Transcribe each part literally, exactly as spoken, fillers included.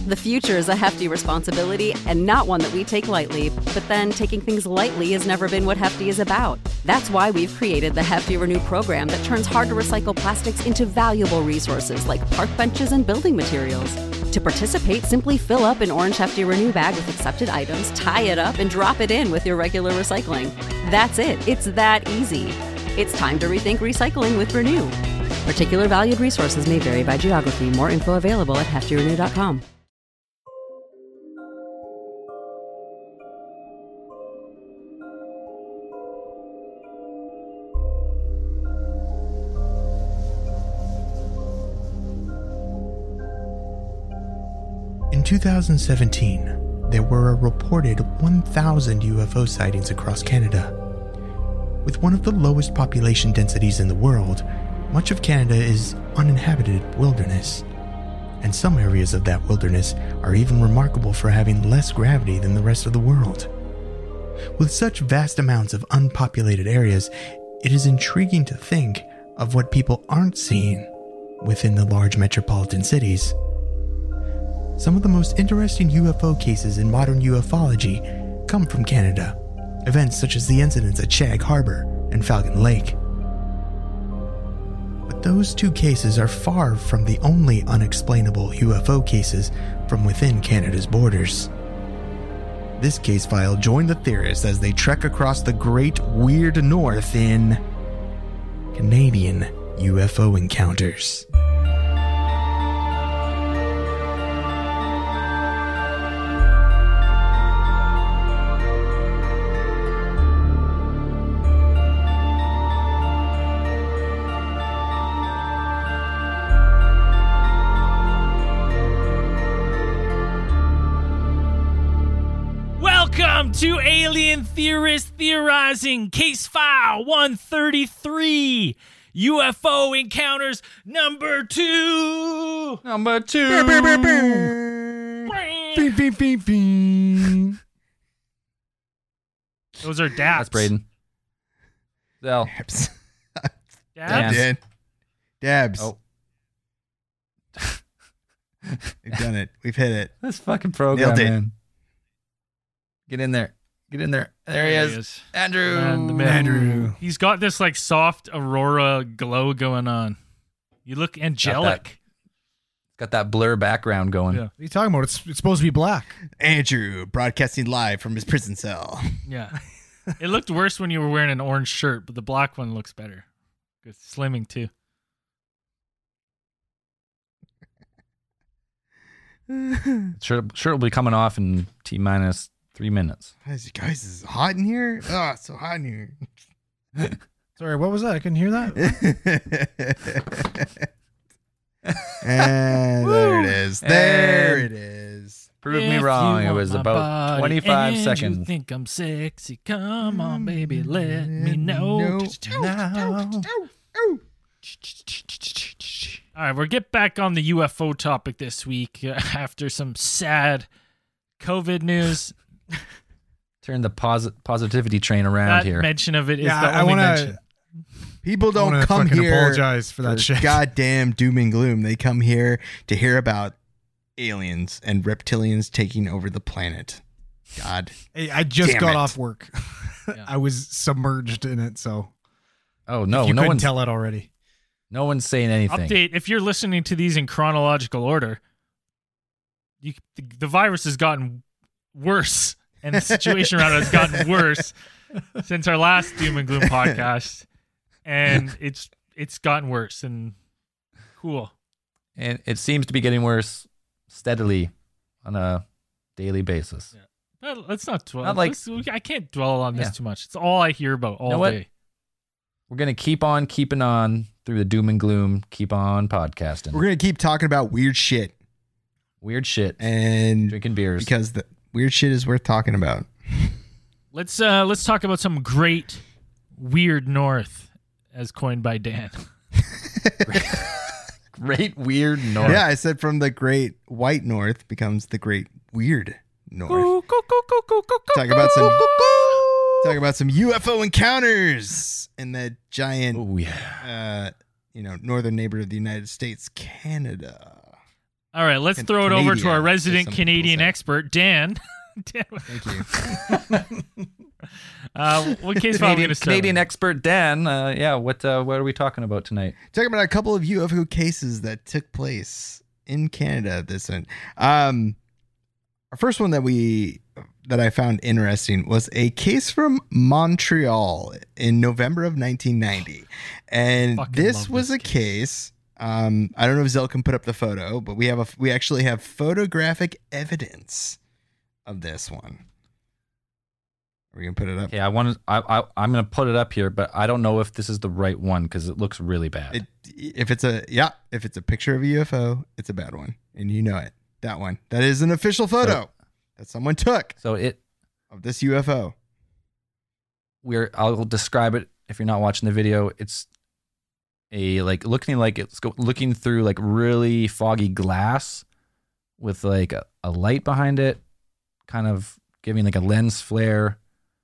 The future is a hefty responsibility and not one that we take lightly, but then taking things lightly has never been what Hefty is about. That's why we've created the Hefty Renew program that turns hard-to-recycle plastics into valuable resources like park benches and building materials. To participate, simply fill up an orange Hefty Renew bag with accepted items, tie it up, and drop it in with your regular recycling. That's it. It's that easy. It's time to rethink recycling with Renew. Particular valued resources may vary by geography. More info available at hefty renew dot com. In two thousand seventeen, there were a reported one thousand U F O sightings across Canada. With one of the lowest population densities in the world, much of Canada is uninhabited wilderness, and some areas of that wilderness are even remarkable for having less gravity than the rest of the world. With such vast amounts of unpopulated areas, it is intriguing to think of what people aren't seeing within the large metropolitan cities. Some of the most interesting U F O cases in modern ufology come from Canada, events such as the incidents at Shag Harbor and Falcon Lake. But those two cases are far from the only unexplainable U F O cases from within Canada's borders. This case file joined the theorists as they trek across the Great Weird North in Canadian U F O Encounters. Welcome to Alien Theorist Theorizing, Case File one thirty-three, U F O Encounters number two. Number two. Those are daps. That's Braden. Zell. Dabs. Dabs? Did. Dabs. Oh. We've done it. We've hit it. This fucking program, Nailed it. man. Get in there. Get in there. There he There is. he is. Andrew. Man, the man. Andrew. He's got this like soft aurora glow going on. You look angelic. Got that blur background going. Yeah. What are you talking about? It's it's supposed to be black. Andrew broadcasting live from his prison cell. Yeah. It looked worse when you were wearing an orange shirt, but the black one looks better. Good slimming too. Sure, sure will be coming off in T minus three minutes. Guys, guys, is it hot in here? Oh, it's so hot in here. Sorry, what was that? I couldn't hear that. And there it is. There it is. Prove me If you wrong. It want was my about body twenty-five and seconds. You think I'm sexy? Come on, baby, let me know No. now. All right, we'll get back on the U F O topic this week uh, after some sad COVID news. Turn the posi- positivity train around That here. mention of it is Yeah, the I only wanna- mention. People I don't wanna come fucking here apologize for that shit. goddamn doom and gloom. They come here to hear about aliens and reptilians taking over the planet. God. Hey, I just Damn got it. off work. Yeah. I was submerged in it, so oh if no, you no couldn't one's tell it already. no one's saying anything. Update, if you're listening to these in chronological order, you, the, the virus has gotten worse, and the situation around it has gotten worse since our last Doom and Gloom podcast, and it's it's gotten worse, and cool. And it seems to be getting worse steadily on a daily basis. Yeah. But let's not dwell. Not like- let's- I can't dwell on this Yeah. too much. It's all I hear about all know what? day. We're going to keep on keeping on through the doom and gloom, keep on podcasting. We're going to keep talking about weird shit Weird shit. and Drinking beers. because the weird shit is worth talking about. Let's uh let's talk about some great weird north, as coined by Dan. Great weird north. Yeah, I said from the great white north becomes the great weird north. Talk about some talk about some U F O encounters in the giant Oh yeah. uh you know, northern neighbor of the United States, Canada. All right, let's Can- throw it over to Canadian, our as resident some people Canadian say. expert, Dan. Dan, Thank you. uh, what case file are we Canadian, going to start? Canadian with? expert Dan. Uh, yeah, what uh, what are we talking about tonight? Talking about a couple of U F O cases that took place in Canada this one. Um, our first one that we that I found interesting was a case from Montreal in November of nineteen ninety, and Fucking this love was this a case. Um, I don't know if Zell can put up the photo, but we have a we actually have photographic evidence of this one. Are we gonna put it up? Okay, I want to. I, I I'm gonna put it up here, but I don't know if this is the right one because it looks really bad. It, if it's a yeah, if it's a picture of a U F O, it's a bad one, and you know it. That one. That is an official photo So- that someone took so it of this U F O. we're I'll describe it if you're not watching the video. It's a like looking like it's go, looking through like really foggy glass with like a, a light behind it, kind of giving like a lens flare,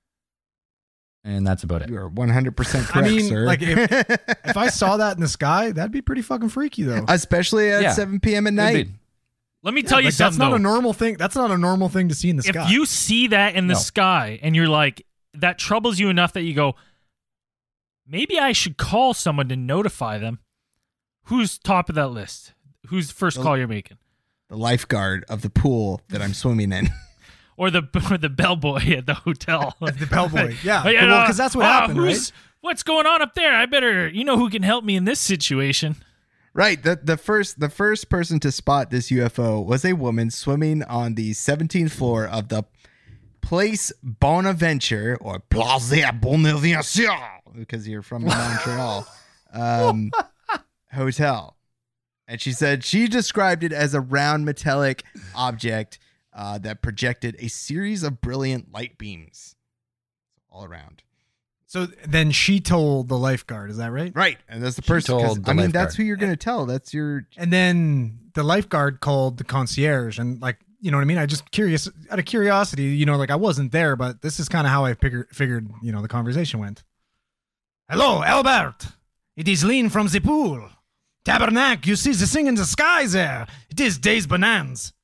and that's about it. You are one hundred percent I correct, mean, sir. like, If I saw that in the sky, that'd be pretty fucking freaky, though. Especially at Yeah. seven p.m. at Could night. be. Let me tell you Like, that's something, not though. a normal thing. That's not a normal thing to see in the If sky. you see that in the No. sky and you're like, that troubles you enough that you go, maybe I should call someone to notify them. Who's top of that list? Who's the first The- call you're making? The lifeguard of the pool that I'm swimming in. Or the or the bellboy at the hotel? the bellboy, yeah, Oh, yeah, well, uh, because that's what uh, happened, right? who's- What's going on up there? I better, you know who can help me in this situation. Right. The the first the first person to spot this U F O was a woman swimming on the seventeenth floor of the Place Bonaventure or Place Bonaventure because you're from Montreal um, hotel. And she said she described it as a round metallic object uh, that projected a series of brilliant light beams all around. So then she told the lifeguard, is that right? Right. And that's the She person. 'cause, told the I mean, lifeguard. that's who you're going to tell. That's your. And then the lifeguard called the concierge, and like, you know what I mean? I just curious, out of curiosity, you know, like I wasn't there, but this is kind of how I figured, figured, you know, the conversation went. Hello, Albert. It is Lean from the pool. Tabernacle, you see the thing in the sky there. It is Days Bonans.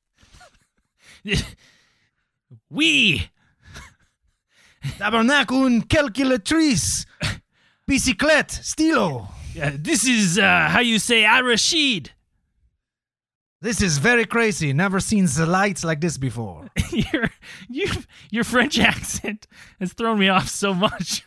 We. Tabernacle une calculatrice. Bicyclette, stylo. Yeah, this is uh, how you say Arashid. This is very crazy. Never seen the lights like this before. your you your French accent has thrown me off so much.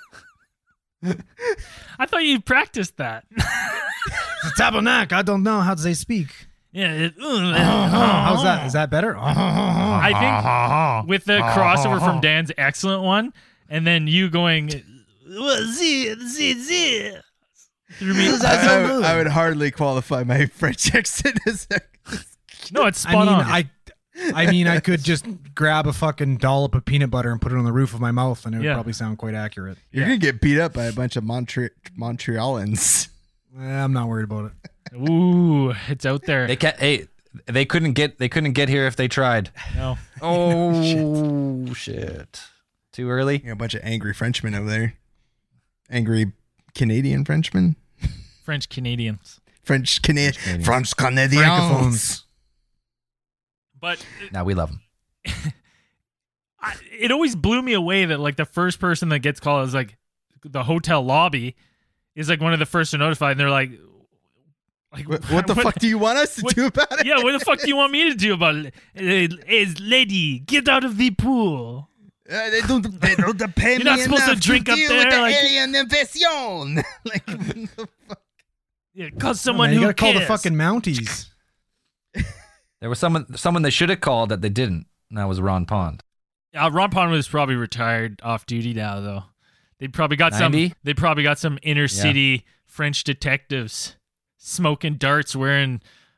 I thought you practiced that. The tabernacle, I don't know how they speak. Yeah. It, How's that? Is that better? I think with the crossover from Dan's excellent one, and then you going, "Well, z z z," through me. I, I would- I would hardly qualify my French accent as a. No, it's I spot mean, on. I, I mean, I could just grab a fucking dollop of peanut butter and put it on the roof of my mouth, and it would Yeah. probably sound quite accurate. You're gonna get beat up by a bunch of Montre- Montrealans. Eh, I'm not worried about it. Ooh, it's out there. They can't. Hey, they couldn't get. They couldn't get here if they tried. no. Oh shit! Too early. You know, a bunch of angry Frenchmen over there. Angry Canadian Frenchmen. French Canadians. French Canadian. Canadians. French Canadians. Francophones. But Now we love them. I, it always blew me away that like the first person that gets called is like the hotel lobby is like one of the first to notify, and they're like, like What, what the fuck do you want us to what- do about it? Yeah, what the fuck do you want me to do about it? Uh, Is lady, get out of the pool. Uh, they don't. They don't pay You're me not supposed to enough drink up deal there, with the like- alien invasion. Like, what the fuck? Yeah, call Oh, someone man, you who gotta call the cares. fucking Mounties. There was someone. Someone they should have called that they didn't. And that was Ron Pond. Uh, Ron Pond was probably retired off duty now, though. They probably got ninety? some. They probably got some inner city French detectives smoking darts, wearing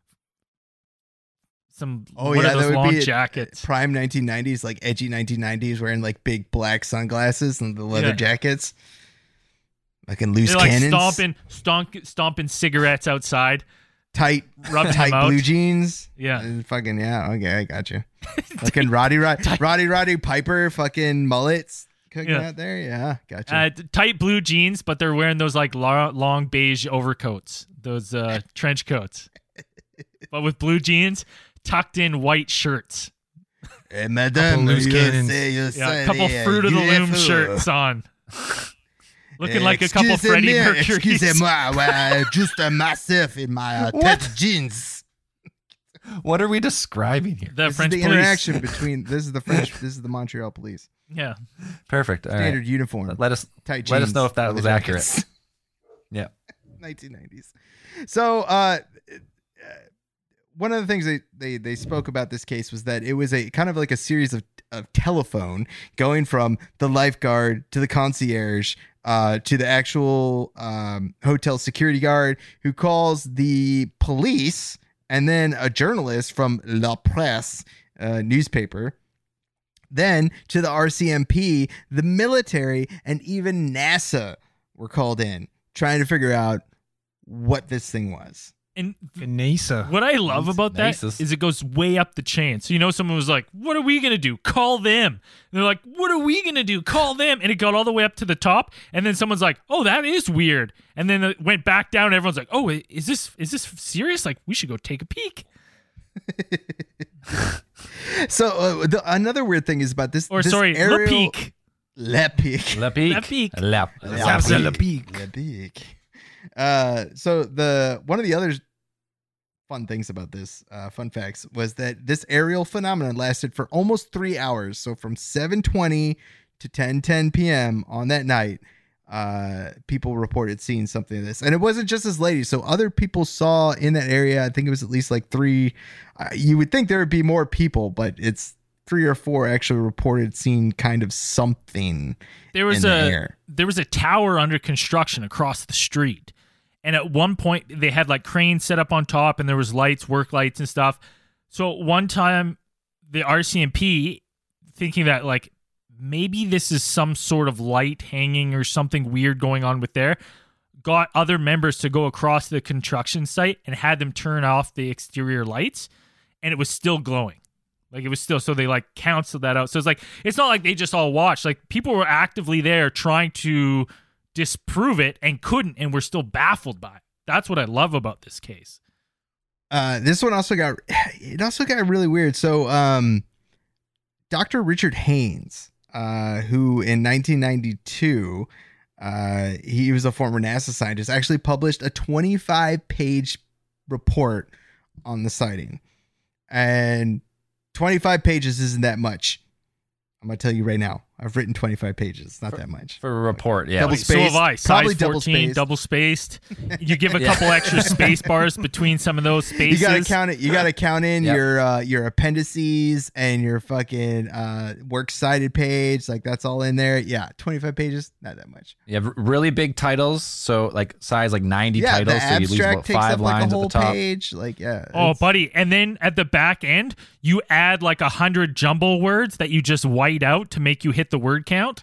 some Oh what yeah, are those that would long be jackets. prime nineteen nineties, like edgy nineteen nineties, wearing like big black sunglasses and the leather Yeah. jackets, like in loose They're like cannons, stomping, stomp, stomping cigarettes outside. tight, rubbing tight them out. blue jeans. Yeah. And fucking yeah. Okay, I got you. Fucking Roddy, Roddy, Roddy, Roddy Piper, fucking mullets cooking Yeah. out there. Yeah, gotcha. Uh, t- tight blue jeans, but they're wearing those like lo- long beige overcoats, those uh, trench coats. but with blue jeans, tucked in white shirts. Hey, madame, Couple loose you cannons. say you Yeah, a say, couple uh, Fruit of the Loom U F O. shirts on. Looking Uh, like a couple excusez Freddie me, Mercury's. Excusez-moi, well, just a massive in my uh, What? tête jeans. What are we describing here? The This French is the police. interaction between this is the French, this is the Montreal police. Yeah. Perfect. All right. Standard uniform. Let us Tight let us jeans, know if that leather was jackets. accurate. Yeah. nineteen nineties. So, uh, one of the things they, they they spoke about this case was that it was a kind of like a series of, of telephone going from the lifeguard to the concierge uh, to the actual um, hotel security guard who calls the police and then a journalist from La Presse uh, newspaper. Then to the R C M P, the military, and even NASA were called in trying to figure out what this thing was. And NASA. what I love about that Nices. is it goes way up the chain. So you know someone was like, what are we going to do? Call them. And they're like, what are we going to do? Call them. And it got all the way up to the top. And then someone's like, oh, that is weird. And then it went back down. And everyone's like, oh, is this is this serious? Like, we should go take a peek. So uh, the, another weird thing is about this. Or this sorry, aerial, Le Peak. Le Peak. La Peak. La Peak. La, La La Peak. Peak. Le Peak. Uh, so the one of the other fun things about this, uh, fun facts, was that this aerial phenomenon lasted for almost three hours. So from seven twenty to ten ten p.m. on that night, uh, people reported seeing something of this. And it wasn't just this lady. So other people saw in that area, I think it was at least like three. Uh, you would think there would be more people, but it's three or four actually reported seeing kind of something There was in the a air. there was a tower under construction across the street. And at one point they had like cranes set up on top and there was lights, work lights and stuff. So one time the R C M P, thinking that like maybe this is some sort of light hanging or something weird going on with there, got other members to go across the construction site and had them turn off the exterior lights, and it was still glowing. Like it was still, so they like canceled that out. So it's like, it's not like they just all watched. Like people were actively there trying to disprove it and couldn't, and were still baffled by it. That's what I love about this case. Uh, this one also got, it also got really weird. So, um, Doctor Richard Haynes, uh, who in nineteen ninety-two, uh, he was a former NASA scientist, actually published a twenty-five page report on the sighting. And twenty-five pages isn't that much. I'm going to tell you right now. I've written twenty-five pages. Not that much. For a report, yeah. Double So have I. Size Probably double fourteen, spaced. double spaced. You give a Yeah. couple extra space bars between some of those You spaces. gotta count it. You gotta count in Yep. your uh, your appendices and your fucking uh, works cited page. Like that's all in there. Yeah, twenty-five pages, not that much. You have really big titles, so like size like ninety Yeah, titles, the so you lose abstract about takes five up like a lines whole at the top. page. Like yeah. Oh, it's- buddy. And then at the back end, you add like a hundred jumble words that you just white out to make you hit the word count.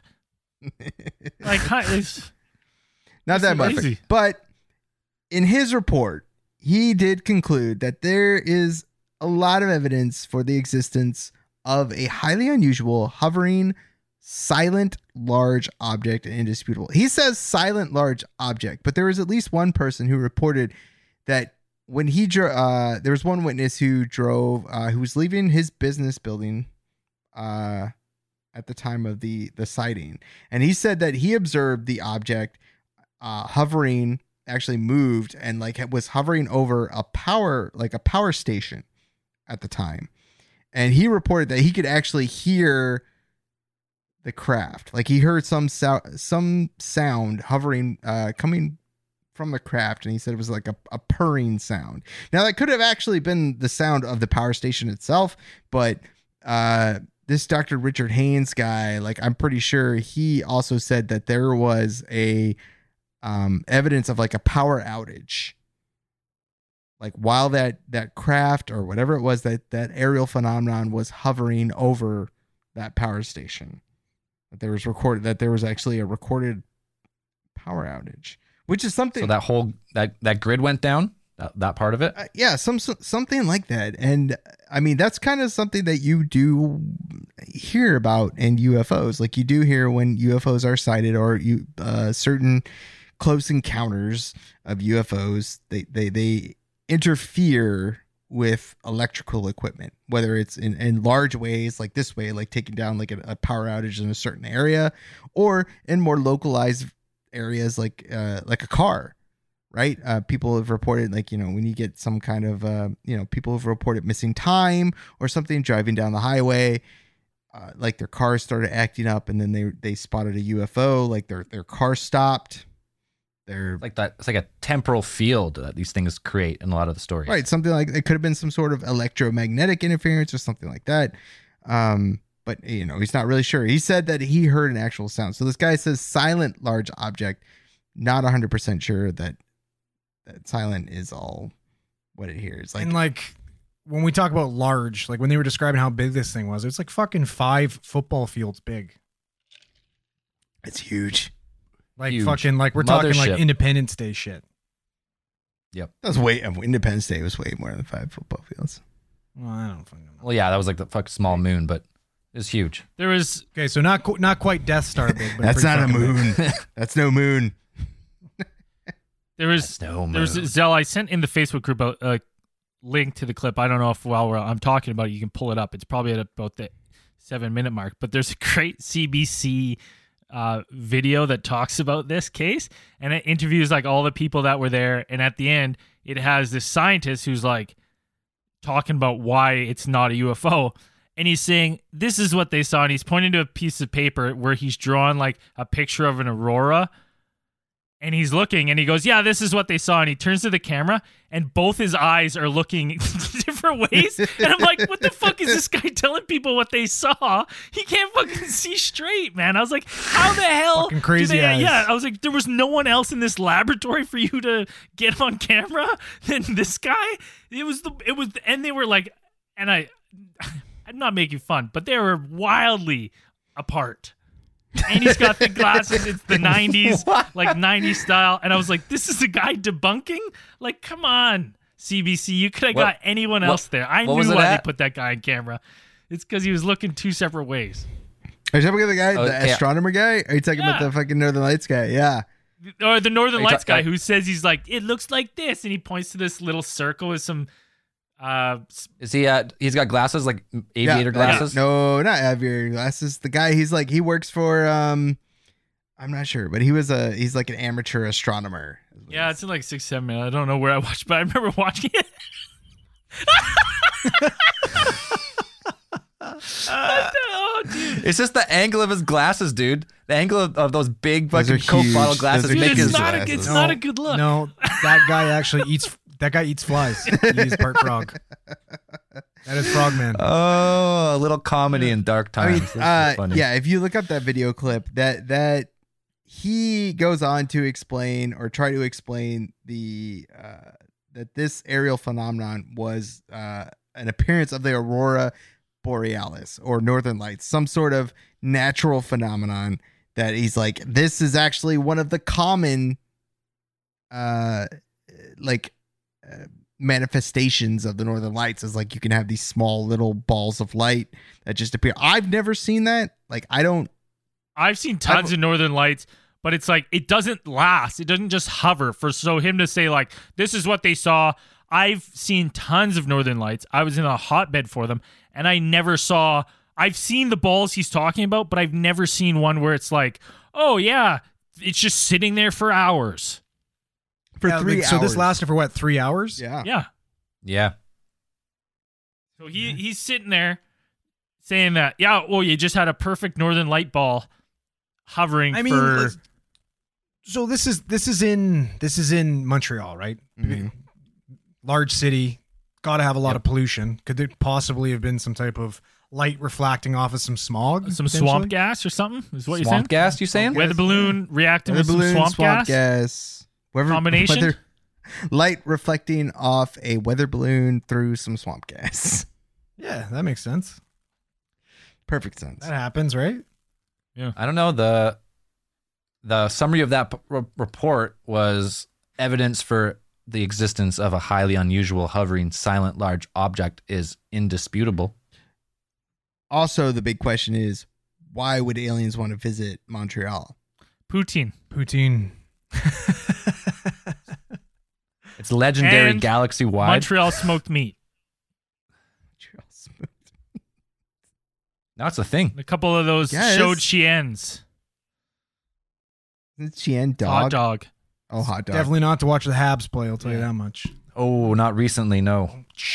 Like, hi- it's, not that it's much. crazy. But in his report, he did conclude that there is a lot of evidence for the existence of a highly unusual, hovering, silent, large object and indisputable. He says silent, large object, but there was at least one person who reported that when he drove, uh, there was one witness who drove, uh, who was leaving his business building, uh, at the time of the the sighting, and he said that he observed the object uh, hovering, actually moved, and like it was hovering over a power, like a power station, at the time, and he reported that he could actually hear the craft, like he heard some sound, some sound hovering, uh, coming from the craft, and he said it was like a, a purring sound. Now that could have actually been the sound of the power station itself, but uh. This Doctor Richard Haynes guy, like I'm pretty sure he also said that there was a um, evidence of like a power outage, like while that that craft or whatever it was that that aerial phenomenon was hovering over that power station. That there was recorded that there was actually a recorded power outage, which is something. So that whole that that grid went down. That, that part of it. Uh, yeah, some some- something like that, and I mean that's kind of something that you do hear about in U F Os. Like you do hear when U F Os are sighted, or you uh, certain close encounters of U F Os. They they they interfere with electrical equipment, whether it's in, in large ways like this way, like taking down like a, a power outage in a certain area, or in more localized areas like uh, like a car, right? Uh, people have reported, like, you know, when you get some kind of, uh, you know, people have reported missing time or something driving down the highway, uh, like their cars started acting up, and then they they spotted a U F O, like their their car stopped. They're Like that, it's like a temporal field that these things create in a lot of the stories. right, something like it could have been some sort of electromagnetic interference or something like that. Um, but you know, he's not really sure. He said that he heard an actual sound. So this guy says silent large object. Not one hundred percent sure that that silent is all what it hears. Like, and like when we talk about large, like when they were describing how big this thing was, it's like fucking five football fields big. it's huge. Like Huge. fucking like we're talking like Mothership. Independence Day shit. That's way. Independence Day was way more than five football fields. Well, I don't fucking know. Well, yeah, that was like the fuck small moon, but it was huge. There was Okay, so not qu- not quite Death Star big, but That's pretty not a fucking big. moon. That's no moon. there was No there was Zell. I sent in the Facebook group a, a link to the clip. I don't know if while we're, I'm talking about it, you can pull it up. It's probably at about the seven minute mark. But there's a great C B C uh, video that talks about this case, and it interviews like all the people that were there. And at the end, it has this scientist who's like talking about why it's not a U F O. And he's saying, this is what they saw. And he's pointing to a piece of paper where he's drawn like a picture of an aurora. And he's looking and he goes, yeah, this is what they saw. And he turns to the camera and both his eyes are looking different ways. And I'm like, what the fuck is this guy telling people what they saw? He can't fucking see straight, man. I was like, how the hell? Fucking do crazy they- eyes. Yeah, I was like, there was no one else in this laboratory for you to get on camera than this guy. It was the, it was, and they were like, and I, I'm not making fun, but they were wildly apart. And he's got the glasses. It's the nineties, like nineties style. And I was like, this is the guy debunking? Like, come on, C B C. You could have What- got anyone else there. I what was knew it why they at? put that guy on camera. It's because he was looking two separate ways. Are you talking about the guy, Oh, the yeah. astronomer guy? Are you talking about Yeah. the fucking Northern Lights guy? Yeah. Or the Northern Are you Lights ta- guy uh, who says he's like, it looks like this. And he points to this little circle with some. Uh, s- Is he? Uh, he's got glasses, like aviator Yeah. glasses. No, not aviator glasses. The guy, he's like, he works for, um, I'm not sure, but he was a, he's like an amateur astronomer. yeah, it's in like six, seven minutes. I don't know where I watched, but I remember watching it. Oh, dude. It's just the angle of his glasses, dude. The angle of, of those big Those fucking are Coke huge. bottle Those glasses are Dude, make it's his. not, a, glasses. it's No, not a good look. No, that guy actually eats. That guy eats flies. He's part frog. That is Frogman. Oh, a little comedy in dark I mean, times. This is uh, funny. yeah, if you look up that video clip, that, that he goes on to explain or try to explain the, uh, that this aerial phenomenon was, uh, an appearance of the aurora borealis or northern lights, some sort of natural phenomenon that he's like, this is actually one of the common uh like uh, manifestations of the northern lights, is like you can have these small little balls of light that just appear. I've never seen that. Like, I don't. I've seen tons I've- of Northern Lights, but it's like it doesn't last. It doesn't just hover. For so him to say like this is what they saw. I've seen tons of Northern Lights. I was in a hotbed for them, and I never saw. I've seen the balls he's talking about, but I've never seen one where it's like, oh yeah, it's just sitting there for hours. For Yeah, three like, So this hours. lasted for what? Three hours? Yeah. Yeah. yeah. So he he's sitting there saying that, yeah, well, you just had a perfect Northern Light ball hovering I mean, for. let's- so this is this is in this is in Montreal, right? Mhm. Large city, got to have a lot Yep. of pollution. Could there possibly have been some type of light reflecting off of some smog? Some potentially? swamp gas or something is what you're Swamp saying? gas, you saying? Weather balloon reacting Weather with balloon, some swamp, gas? gas. Whether- Combination? whether- light reflecting off a weather balloon through some swamp gas. Yeah, that makes sense. Perfect sense. That happens, right? I don't know. The the summary of that p- re- report was evidence for the existence of a highly unusual hovering silent large object is indisputable. Also, the big question is, why would aliens want to visit Montreal? Poutine. Poutine. It's legendary And galaxy wide. Montreal smoked meat. That's a thing. A couple of those Yes. showed Chien's Isn't Chien dog? hot dog. Oh, hot dog. Definitely not to watch the Habs play. I'll tell you Yeah. that much. Oh, not recently. No.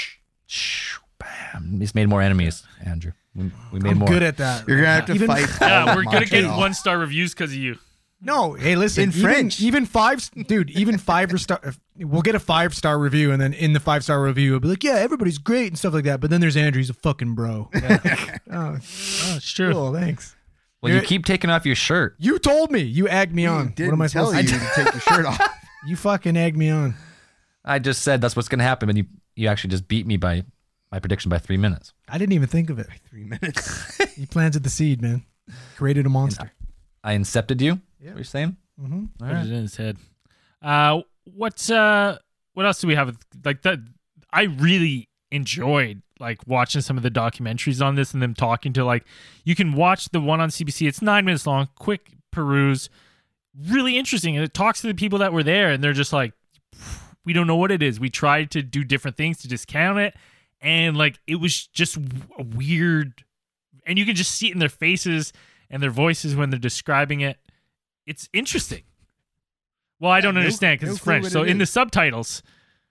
Bam. He's made more enemies, Andrew. We, we made I'm more. good at that. You're gonna have to Even- fight. Yeah, all we're of gonna get Montreal. one star reviews because of you. No, hey, listen. In even, French. even five, dude. Even five star. We'll get a five star review, and then in the five star review, it'll be like, "Yeah, everybody's great and stuff like that." But then there's Andrew. He's a fucking bro. oh, Oh, it's true. cool. Thanks. Well, you You're- keep taking off your shirt. You told me. You egged me He on. didn't What am I tell supposed you to do? to take your shirt off. You fucking egged me on. I just said that's what's going to happen, and you you actually just beat me by my prediction by three minutes. I didn't even think of it. Three minutes. You planted the seed, man. Created a monster. I incepted you. Yeah. What you're saying? Mm-hmm. All Put right. it in his head. Uh, what's uh, what else do we have? Like that, I really enjoyed like watching some of the documentaries on this and them talking to like. You can watch the one on C B C. It's nine minutes long. Quick peruse. Really interesting, and it talks to the people that were there, and they're just like, we don't know what it is. We tried to do different things to discount it, and like it was just a weird. And you can just see it in their faces and their voices when they're describing it. It's interesting. Well, I don't no- understand because no it's clue French. what So it in the is. subtitles,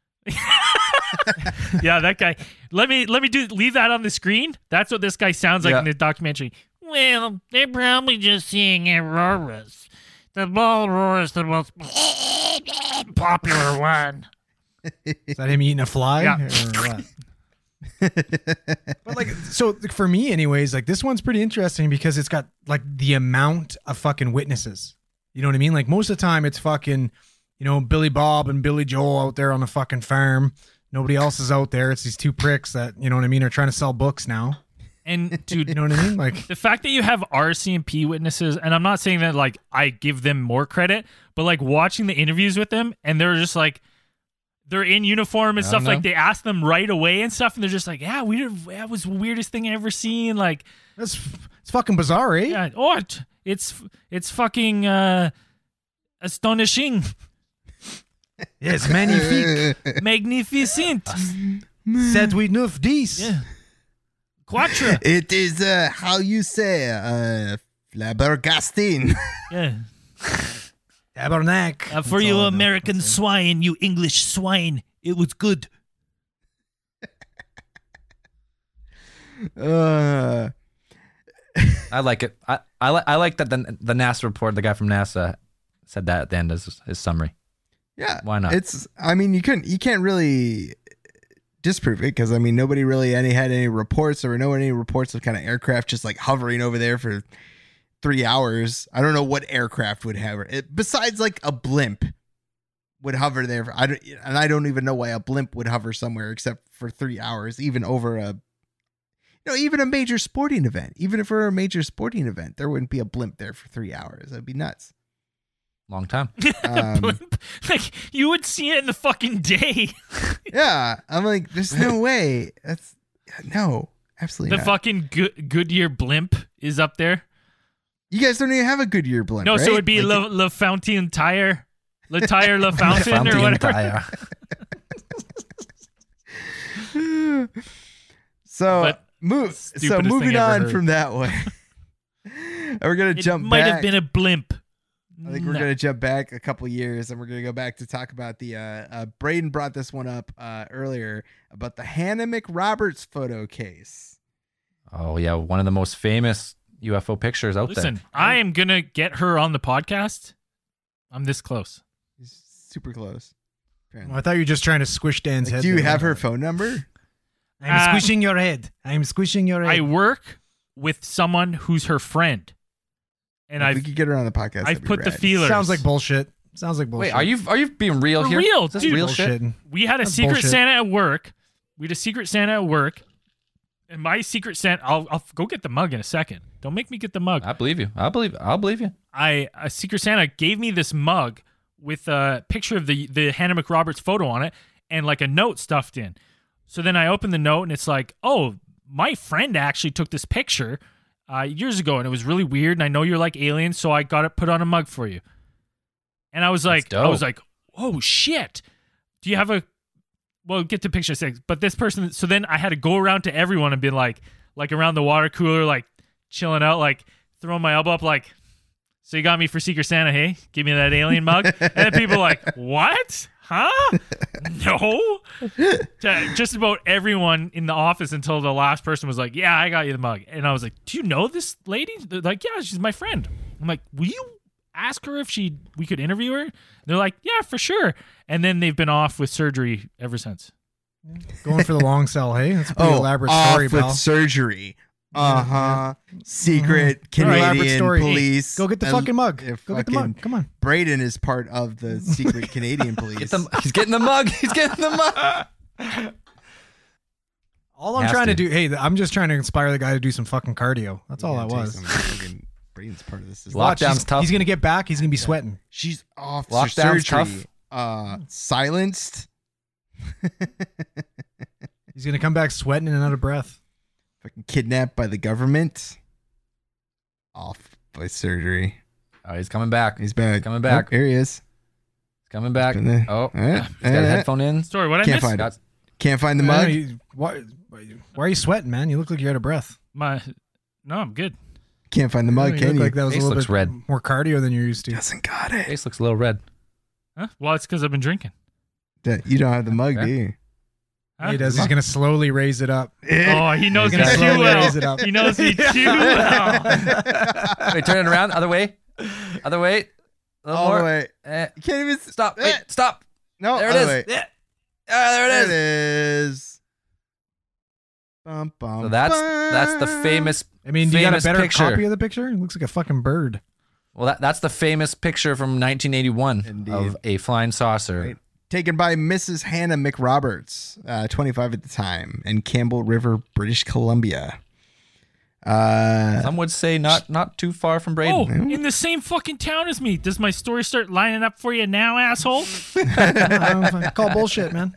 yeah, that guy. Let me let me do leave that on the screen. That's what this guy sounds like Yeah. in the documentary. Well, they're probably just seeing Aurorus. The Balror is the most popular one. Is that him eating a fly? Yeah. Or what? But like, so for me, anyways, like this one's pretty interesting because it's got like the amount of fucking witnesses. You know what I mean? Like most of the time, it's fucking, you know, Billy Bob and Billy Joel out there on the fucking farm. Nobody else is out there. It's these two pricks that, you know what I mean, are trying to sell books now. And dude, You know what I mean? Like, the fact that you have R C M P witnesses, and I'm not saying that like I give them more credit, but like watching the interviews with them, and they're just like they're in uniform and I stuff. don't Like know. they ask them right away and stuff, and they're just like, "Yeah, we that was the weirdest thing I ever seen." Like, that's it's fucking bizarre, eh? yeah, oh, it- it's it's fucking uh, astonishing, It's magnifique. magnificent, Said we neuf dix. yeah, quatre, It is uh, how you say uh, flabbergasting. yeah. Tabernacle. Uh, for That's you all I know. American That's it. swine, you English swine, it was good. uh, I like it. I I, li- I like that the the NASA report, the guy from NASA said that at the end as his, his summary. yeah. Why not? It's. I mean, you couldn't. You can't really disprove it because I mean, nobody really any had any reports. There were no any reports of kind of aircraft just like hovering over there for three hours. I don't know what aircraft would have it besides like a blimp would hover there. For, I don't, and I don't even know why a blimp would hover somewhere except for three hours, even over a. You know, even a major sporting event, even if it were a major sporting event, there wouldn't be a blimp there for three hours. That'd be nuts. Long time. Um, Blimp. Like you would see it in the fucking day. Yeah, I'm like, there's no way. That's no, absolutely The not. fucking Good- Goodyear blimp is up there. You guys don't even have a Goodyear blimp. No, right? so it'd be Like, Le, Le Fountain Tire, Le Tire Le Fountain or Fountain whatever. tire. so But move. So stupidest moving thing I've ever on heard. from that way, we're gonna It jump might back. have been a blimp. I think we're No. gonna jump back a couple years, and we're gonna go back to talk about the. Uh, uh, Braden brought this one up uh, earlier about the Hannah McRoberts photo case. Oh yeah, one of the most famous U F O pictures out Listen, there. I am gonna get her on the podcast. I'm this close. He's super close. apparently. I thought you were just trying to squish Dan's Like, head. do you there. have her phone number? I'm Uh, squishing your head. I'm squishing your I head. work with someone who's her friend, and If I've we could get her on the podcast. I've that'd be put the rad. feelers. Sounds like bullshit. Sounds like bullshit. Wait, are you are you being real For here? real, Is this dude. real shit? Bullshitting. We had a That's secret bullshit. Santa at work. We had a secret Santa at work, and my secret Santa. I'll I'll go get the mug in a second. Don't make me get the mug. I believe you. I believe. I'll believe you. I a secret Santa gave me this mug with a picture of the the Hannah McRoberts photo on it and like a note stuffed in. So then I opened the note and it's like, oh, my friend actually took this picture uh, years ago and it was really weird. And I know you're like aliens, so I got it put on a mug for you. And I was like, That's I was dope. like, oh shit. Do you have a? Well, get the picture six. But this person. So then I had to go around to everyone and be like, like around the water cooler, like, chilling out, like throwing my elbow up, like, so you got me for Secret Santa, hey? Give me that alien mug. And then people are like, what? Huh? No. To just about everyone in the office until the last person was like, yeah, I got you the mug. And I was like, do you know this lady? They're like, yeah, she's my friend. I'm like, will you ask her if she we could interview her? And they're like, yeah, for sure. And then they've been off with surgery ever since. Going for the long sell, hey? That's a pretty Oh, elaborate off story, with pal. surgery. Uh huh. Secret Very elaborate Canadian story. police. Go get the And fucking mug. if Go get the fucking mug. Come on. Braden is part of the secret Canadian police. Get the, he's getting the mug. He's getting the mug. All I'm Has trying to. to. do, hey, I'm just trying to inspire the guy to do some fucking cardio. That's all Yeah, that take was. some fucking- Braden's part of this. As Lock- well. Lockdown's he's, tough. He's gonna get back. He's gonna be sweating. She's off for Lockdown's surgery. tough. Uh, silenced. He's gonna come back sweating and out of breath. Fucking kidnapped by the government. Off by surgery. Oh, he's coming back. He's He's back. Coming back. Oh, here he is. coming back. Been there. Oh, Eh, he's got a eh, headphone in. Story, what I Can't missed? find Got- it. Can't find the I don't know, mug. you- why, why are you sweating, man? You look like you're out of breath. My, no, I'm good. Can't find the mug. you Can look you? like that was Face a little looks bit red. more cardio than you're used to. Doesn't got it. Face looks a little red. Huh? Well, it's because I've been drinking. You don't have the mug, Okay. do you? Huh? He does. He's gonna slowly raise it up. Oh, he knows He's me gonna too slowly raise it well. up. He knows me too well. Wait, turn it around. Other way. Other way. A little All more. the way. Eh, You can't even stop. Eh. Wait, stop. No, There it other is. way. Yeah. Ah, there There it is. is. Bum, bum, So that's that's the bum. famous. I mean, do you got a famous better picture. copy of the picture? It looks like a fucking bird. Well, that, that's the famous picture from nineteen eighty-one Indeed. of a flying saucer. Right. Taken by Missus Hannah McRoberts, uh, twenty-five at the time, in Campbell River, British Columbia. Uh, Some would say not not too far from Oh, Braden. in the same fucking town as me. Does my story start lining up for you now, asshole? Um, call bullshit, man.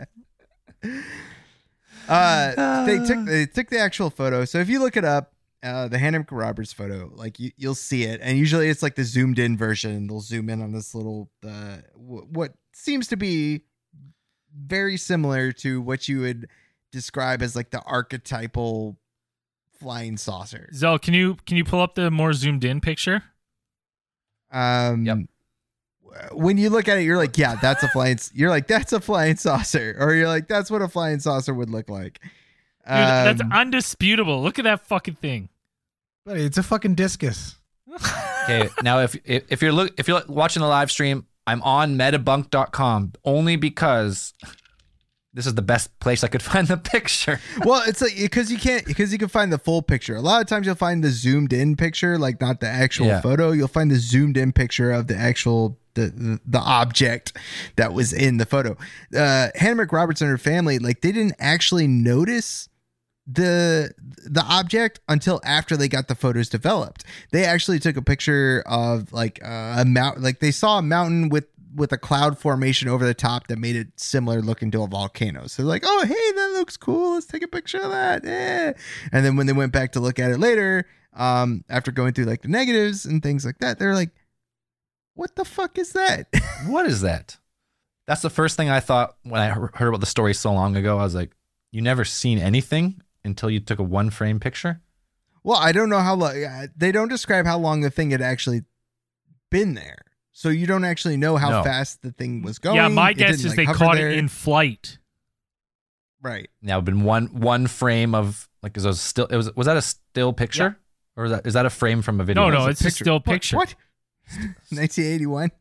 uh, they took they took the actual photo. So if you look it up, uh, the Hannah McRoberts photo, like you, you'll see it, and usually it's like the zoomed in version. They'll zoom in on this little uh, w- what seems to be very similar to what you would describe as like the archetypal flying saucer. Zell, can you can you pull up the more zoomed in picture? Um, Yep. When you look at it, you're like, yeah, that's a flying. You're like, that's a flying saucer, or you're like, that's what a flying saucer would look like. Dude, that's Um, undisputable. Look at that fucking thing. Buddy, it's a fucking discus. Okay, now if if if you're look if you're watching the live stream, I'm on metabunk dot com only because this is the best place I could find the picture. well, it's like because you can't because you can find the full picture. A lot of times you'll find the zoomed in picture, like not the actual Yeah. photo. You'll find the zoomed in picture of the actual the the, the object that was in the photo. Uh, Hannah McRoberts and her family, like they didn't actually notice the the object until after they got the photos developed. They actually took a picture of like uh, a mountain, like they saw a mountain with with a cloud formation over the top that made it similar looking to a volcano. So they're like, oh, hey, that looks cool. Let's take a picture of that. Eh. And then when they went back to look at it later, um, after going through like the negatives and things like that, they're like, what the fuck is that? What is that? That's the first thing I thought when I he- heard about the story so long ago. I was like, you never seen anything until you took a one frame picture? Well, I don't know how long. uh, They don't describe how long the thing had actually been there. So you don't actually know how No. fast the thing was going. Yeah, my It guess didn't, is like, they hover caught there. it in flight. Right. Now, been one one frame of like is it a still? It was was that a still picture or is that is that a frame from a video? No, no, a it's a still picture. What? nineteen eighty-one.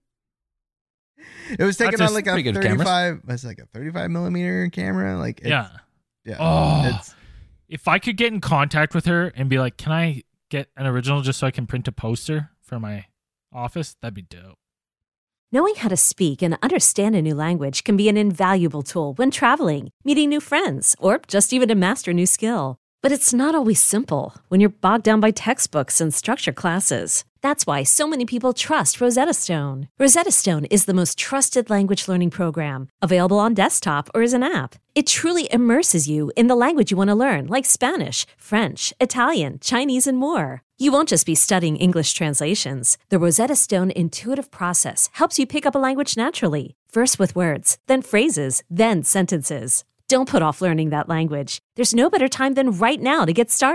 It was taken That's a on like a pretty good cameras. thirty-five. It's like a thirty-five millimeter camera. Like it's, Yeah. yeah. Oh. It's, If I could get in contact with her and be like, can I get an original just so I can print a poster for my office? That'd be dope. Knowing how to speak and understand a new language can be an invaluable tool when traveling, meeting new friends, or just even to master a new skill. But it's not always simple when you're bogged down by textbooks and structured classes. That's why so many people trust Rosetta Stone. Rosetta Stone is the most trusted language learning program, available on desktop or as an app. It truly immerses you in the language you want to learn, like Spanish, French, Italian, Chinese, and more. You won't just be studying English translations. The Rosetta Stone intuitive process helps you pick up a language naturally, first with words, then phrases, then sentences. Don't put off learning that language. There's no better time than right now to get started.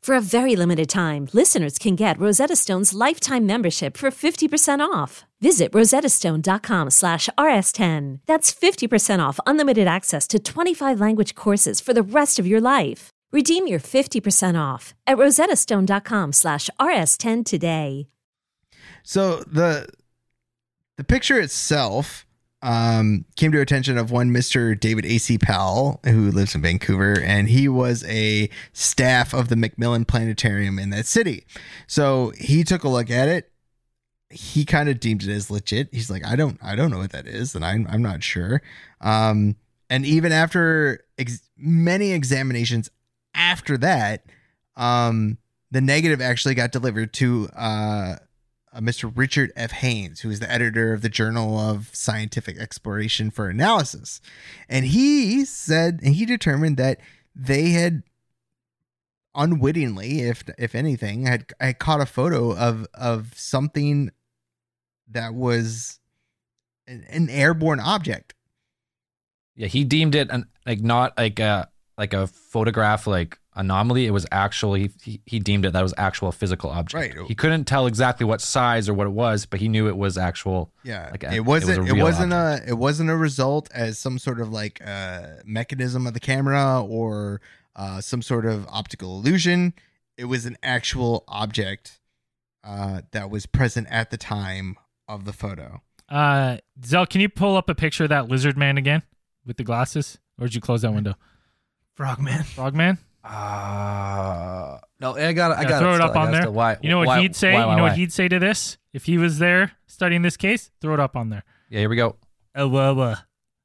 For a very limited time, listeners can get Rosetta Stone's lifetime membership for fifty percent off. Visit rosettastone.com slash rs10. That's fifty percent off unlimited access to twenty-five language courses for the rest of your life. Redeem your fifty percent off at rosettastone.com slash rs10 today. So the the picture itself um, came to attention of one Mister David A C Powell, who lives in Vancouver, and he was a staff of the Macmillan Planetarium in that city. So he took a look at it. He kind of deemed it as legit. He's like, I don't, I don't know what that is, and I'm, I'm not sure. Um, and even after ex- many examinations after that, um, the negative actually got delivered to uh. Uh, Mister Richard F. Haynes, who is the editor of the Journal of Scientific Exploration for Analysis. And he said, and he determined that they had unwittingly, if if anything, had, had caught a photo of, of something that was an, an airborne object. Yeah, he deemed it an, like not like a like a photograph like anomaly. It was actually he, he deemed it that was actual physical object. Right. He couldn't tell exactly what size or what it was, but he knew it was actual. Yeah, like a, it wasn't. It, was a it real wasn't object. a. It wasn't a result as some sort of like uh, mechanism of the camera or uh, some sort of optical illusion. It was an actual object uh, that was present at the time of the photo. Uh, Zell, can you pull up a picture of that lizard man again with the glasses, or did you close that window? Frogman. Frogman. Uh, no, I got. I Yeah, got throw it still. up I on gotta there. still- Why? You know what why- he'd say? why- why- you know why? what he'd say to this if he was there studying this case? Throw it up on there. Yeah, here we go. Oh, well, well.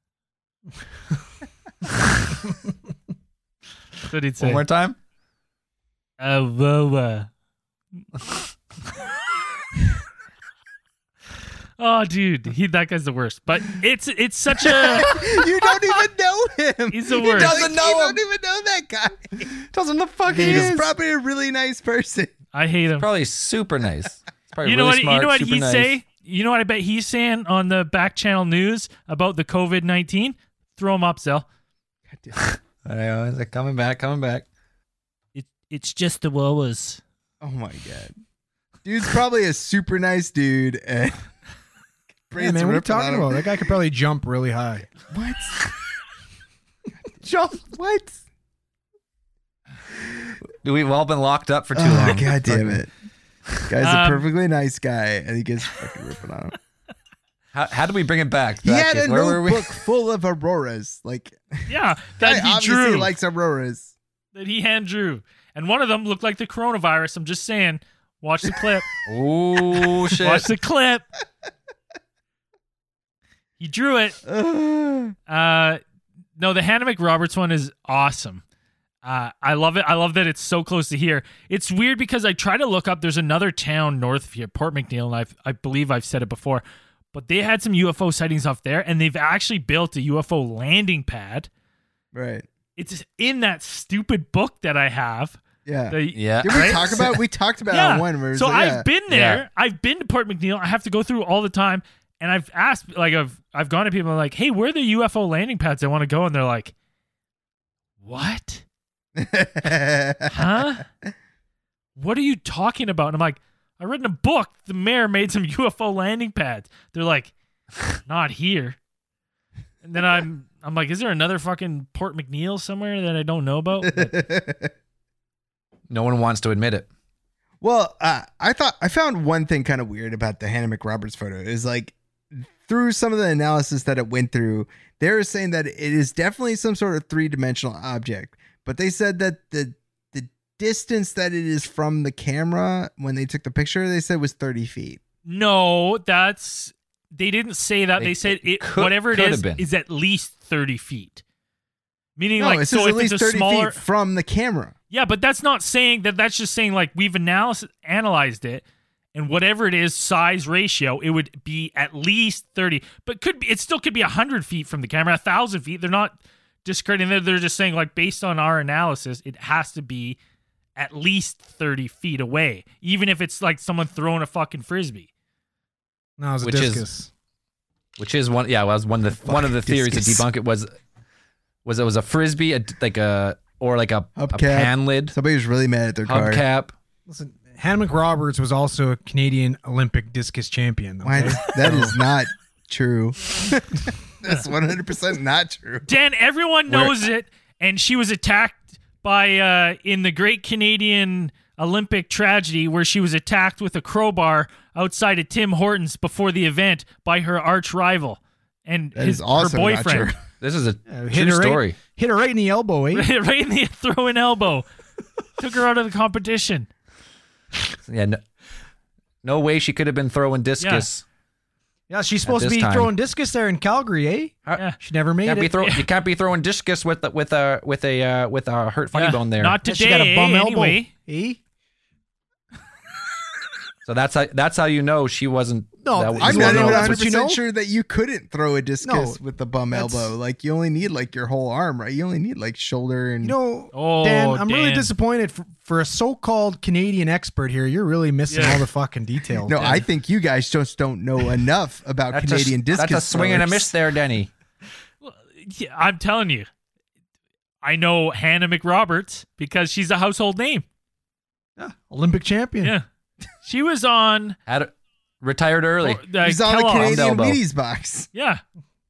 That's what he'd say. One more time. Oh, well, well. Oh, dude, he that guy's the worst. But it's it's such a You don't even know him. He's the He worst. doesn't Doesn't know know You him. don't even know that guy. Doesn't the fuck he He's is? probably a really nice person. I hate him. Probably super nice. He's probably You know really what? smart, you know what super he'd nice. say? You know what I bet he's saying on the back channel news about the COVID nineteen? Throw him up, Zell. I know. Is it coming back? Coming back. It, it's just the wowas. Oh my god, dude's probably a super nice dude. And Yeah, man, what are you talking about? That guy could probably jump really high. What? Jump? What? We've all been locked up for too Oh, long. god damn it! Guy's Um, a perfectly nice guy, and he gets fucking ripping on him. How, how did we bring it back? He That had case, a where were we? notebook full of auroras. Like, Yeah, guy that he obviously drew. likes auroras. that he hand drew. And one of them looked like the coronavirus. I'm just saying. Watch the clip. Oh shit! Watch the clip. He drew it. Ugh. Uh, no, the Hannah McRoberts one is awesome. Uh, I love it. I love that it's so close to here. It's weird because I try to look up. There's another town north of here, Port McNeill, and I've, I believe I've said it before, but they had some U F O sightings off there, and they've actually built a U F O landing pad. Right. It's in that stupid book that I have. Yeah. The- Yeah. Did we Right? talk about? We talked about it yeah. on one. Where it was so like, I've yeah. been there. Yeah. I've been to Port McNeill. I have to go through all the time, and I've asked, like, I've I've gone to people like, "Hey, where are the U F O landing pads? I want to go," and they're like, "What? Huh? What are you talking about?" And I'm like, "I read in a book the mayor made some U F O landing pads." They're like, "Not here." And then I'm I'm like, "Is there another fucking Port McNeill somewhere that I don't know about?" But No one wants to admit it. Well, uh, I thought I found one thing kind of weird about the Hannah McRoberts photo is like through some of the analysis that it went through, they were saying that it is definitely some sort of three dimensional object, but they said that the the distance that it is from the camera when they took the picture, they said was thirty feet. no, that's they didn't say that. They, They- said it could- whatever it could is have been. is at least thirty feet. Meaning, No, like, it says so at if least it's a thirty smaller, feet from the camera. yeah, but that's not saying that. That's just saying like we've analysis analyzed it, and whatever it is, size ratio, it would be at least thirty. But could be it still could be a hundred feet from the camera, a thousand feet. They're not discrediting it. They're just saying like based on our analysis, it has to be at least thirty feet away, even if it's like someone throwing a fucking frisbee. No, it was a Which is- discus. Which is one, yeah, was one of the one of the theories to discus. debunk it was was it was a frisbee, a, like a or like a, a Hubcap. pan lid, Somebody was really mad at their car. hubcap. Listen, Hannah McRoberts was also a Canadian Olympic discus champion. Why? Okay? That is not true. That's one hundred percent not true. Dan, everyone knows it, and she was attacked by uh, in the Great Canadian Olympic tragedy where she was attacked with a crowbar outside of Tim Hortons before the event by her arch rival and That his is also her not boyfriend. true. This is a Yeah, hit true her story. Right, hit her right in the elbow, eh? right in the throwing elbow. Took her out of the competition. Yeah, no, no way she could have been throwing discus. Yeah, she's supposed to this be time. throwing discus there in Calgary, eh? Yeah. She never made Can't be it. throw, You can't be throwing discus with a, with a with a uh, with a hurt funny Yeah, bone there. Not Yeah, today, she got a bum elbow, anyway. eh? So that's how that's how you know she wasn't. No, that, I'm you I'm You not wanna even know one that's hundred what you percent know? sure that you couldn't throw a discus No, with the bum that's- elbow. Like you only need like your whole arm, right? You only need like shoulder and You know, Oh, Dan, I'm really Dan. disappointed for, for a so-called Canadian expert here. You're really missing Yeah. all the fucking details. no, Dan. I think you guys just don't know enough about That's Canadian a, discus. That's a swing and a throwers. miss there, Denny. Yeah, I'm telling you, I know Hannah McRoberts because she's a household name. Yeah, Olympic champion. Yeah, she was on. Had it, retired early. uh, He's on the Kellogg's. Canadian elbow. Wheaties box. Yeah,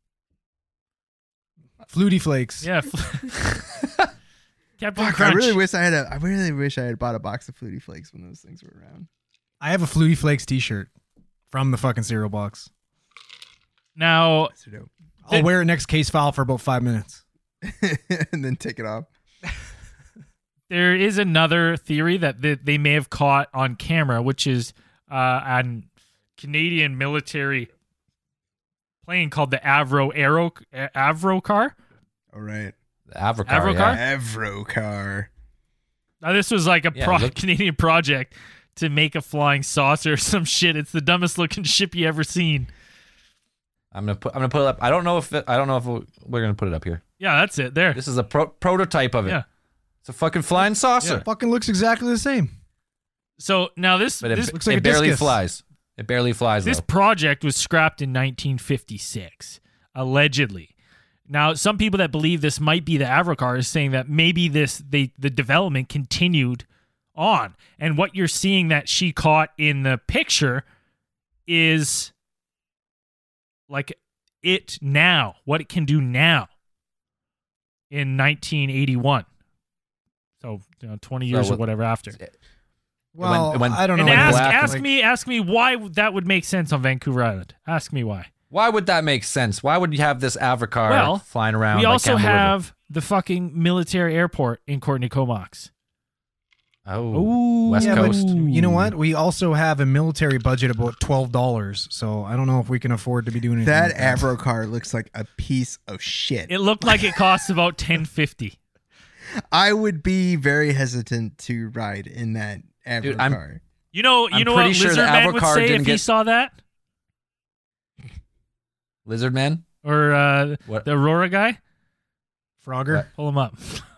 Flutie Flakes. yeah. Captain Fuck, Crunch. I really wish I had a. I really wish I had bought a box of Flutie Flakes when those things were around. I have a Flutie Flakes t-shirt from the fucking cereal box. Now, So dope. I'll wear it next case file for about five minutes. and then take it off. there is another theory that they, they may have caught on camera, which is uh, an Canadian military plane called the Avro Aero Avro car. All right. The Avrocar, Avrocar? yeah. Avrocar. Now, this was like a Yeah, pro- look- Canadian project to make a flying saucer or some shit. It's the dumbest looking ship you ever seen. I'm gonna put. I'm gonna put it up. I don't know if it, I don't know if we'll, we're gonna put it up here. Yeah, that's it. There. This is a pro- prototype of it. Yeah. It's a fucking flying saucer, Fucking looks exactly the same. So now this but it, this looks like it a barely discus. flies. It barely flies This though. project was scrapped in nineteen fifty-six, allegedly. Now, some people that believe this might be the Avrocar is saying that maybe this they the development continued on, and what you're seeing that she caught in the picture is like it now, what it can do now in nineteen eighty-one. So, you know, twenty years So or what- whatever after. Well, it went- I don't know. And it went about ask, black that. ask Like, me, ask me why that would make sense on Vancouver Island. Ask me why. Why would that make sense? Why would you have this Avrocar Well, flying around? We like also Campbell River? have the fucking military airport in Courtney Comox. Oh, West yeah, but Coast. you know what? We also have a military budget of about twelve dollars, so I don't know if we can afford to be doing anything. That like that. Avrocar looks like a piece of shit. It looked like it costs about ten fifty. I would be very hesitant to ride in that Avrocar. Dude, I'm- You know, you I'm know pretty what sure the Lizardman would Avrocar say if didn't he get- saw that, Lizard Man. or uh, What? the Aurora guy. Frogger. What? Pull him up.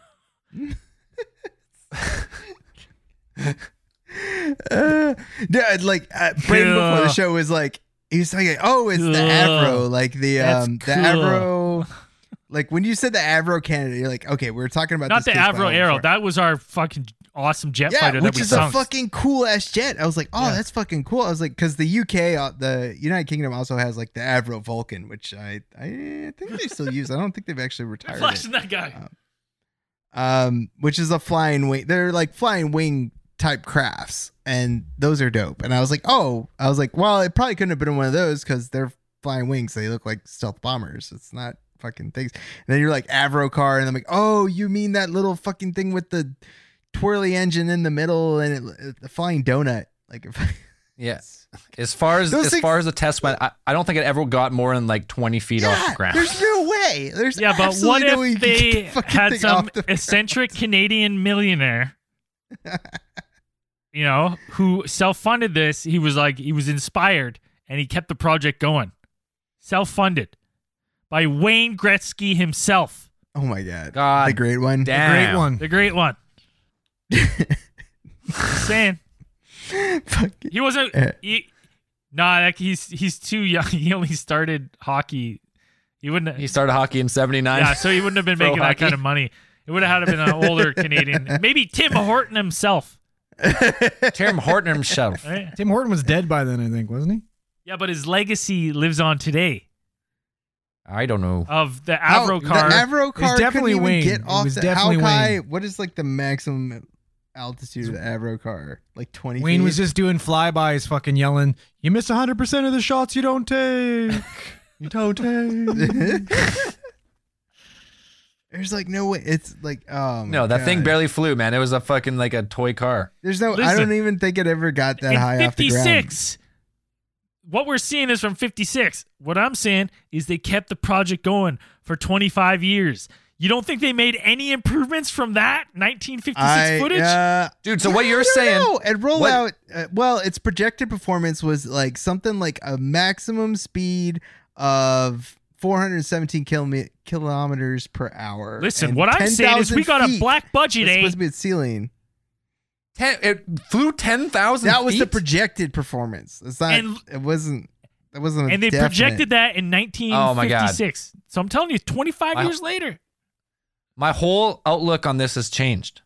uh, yeah, like uh, Brayden before the Ugh. show was like, he was saying, "Oh, it's the Ugh. Avro, like the That's um, the cool. Avro." Like when you said the Avro Canada, you're like, okay, we're talking about Not this the case Avro file Arrow. before. That was our fucking awesome jet yeah, fighter that which we is sunk. a fucking cool ass jet. I was like, oh, Yeah. that's fucking cool. I was like, because the U K, uh, the United Kingdom also has like the Avro Vulcan, which I I think they still use. I don't think they've actually retired it. Flashing that guy. um, which is a flying wing. They're like flying wing type crafts, and those are dope. And I was like, oh, I was like, well, it probably couldn't have been one of those because they're flying wings. They look like stealth bombers. It's not fucking things. And then you're like Avro car, and I'm like, oh, you mean that little fucking thing with the twirly engine in the middle and it, the flying donut? Like, if Yes. As far as Those as things- far as the test went, I, I don't think it ever got more than like twenty feet off the ground. there's no way. There's Yeah, but absolutely what no way you if can get they the fucking had thing some off the eccentric Canadian millionaire, you know, who self-funded this? He was like, he was inspired, and he kept the project going, self-funded by Wayne Gretzky himself, Oh my god, God the great one. damn. Great one. the great one. Just saying, Fucking- he wasn't. Eh. He, nah, like he's he's too young. He only started hockey. He wouldn't. He started hockey in seventy-nine. Yeah, so he wouldn't have been Pro making that hockey. kind of money. It would have had to been an older Canadian. Maybe Tim Horton himself. Tim Horton himself. Right? Tim Horton was dead by then, I think, wasn't he? Yeah, but his legacy lives on today I don't know. of the How- Avro car. The Avro car definitely couldn't even Wayne. get It off was the, definitely how high? Wayne. What is like the maximum altitude of the Avro car? Like twenty Wayne feet? was just doing flybys, fucking yelling, "You miss one hundred percent of the shots you don't take. You don't take." There's like no way. It's like, oh my No, that thing God. barely flew, man. It was a fucking like a toy car. There's no, I Listen, don't even think it ever got that in high off the ground. fifty-six, what we're seeing is from fifty-six. What I'm saying is they kept the project going for twenty-five years. You don't think they made any improvements from that nineteen fifty-six I, footage? uh, Dude, so what I you're don't saying, know. And what- rollout, uh, well, its projected performance was like something like a maximum speed of four hundred seventeen kilome- kilometers per hour. Listen, and what I'm saying is we got a feet. black budget, It's eh? supposed to be its ceiling. ten, it flew ten thousand That was the feet? projected performance. It's not. And- it wasn't. That wasn't. A And they definite. projected that in nineteen Oh, my God. fifty-six. So I'm telling you, twenty-five Wow. years later. My whole outlook on this has changed.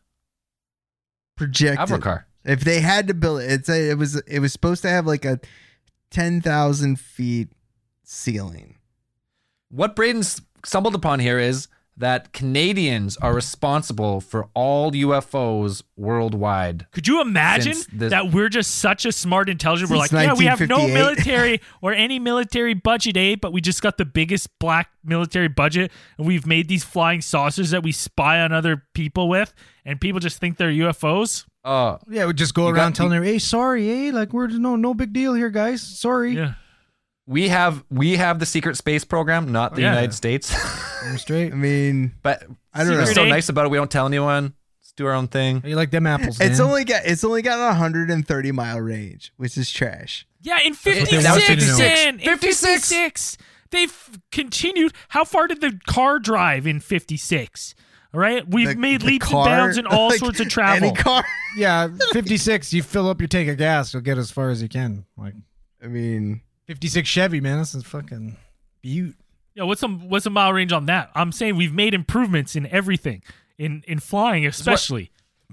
projected. Avro car. If they had to build it, it's a, it was it was supposed to have like a ten thousand feet ceiling. What Braden's stumbled upon here is that Canadians are responsible for all U F Os worldwide. Could you imagine Since this- that we're just such a smart, intelligent? We're like, Since yeah, we have no nineteen fifty-eight. military or any military budget, eh? But we just got the biggest black military budget, and we've made these flying saucers that we spy on other people with, and people just think they're U F Os. Uh, Yeah, we just go You around got- telling her, "Hey, sorry, eh? Like we're no no big deal here, guys. Sorry." Yeah. we have we have the secret space program, not the Yeah. United States. I'm straight. I mean, But I don't know. we're Secret so A? nice about it. We don't tell anyone. Let's do our own thing. How you like them apples? It's Dan? only got it's only got a one hundred thirty mile range, which is trash. Yeah, in what they fifty-six, want you to know. Dan, in fifty-six. fifty-six, they've continued. How far did the car drive in fifty-six? All right, we've The- made the leaps car- and bounds in all like, sorts of travel. Any car. Yeah, fifty-six. You fill up your tank of gas, you'll get as far as you can. Like I mean, fifty-six Chevy, man. This is fucking beaut. Yeah, what's the what's the mile range on that? I'm saying we've made improvements in everything, in in flying especially.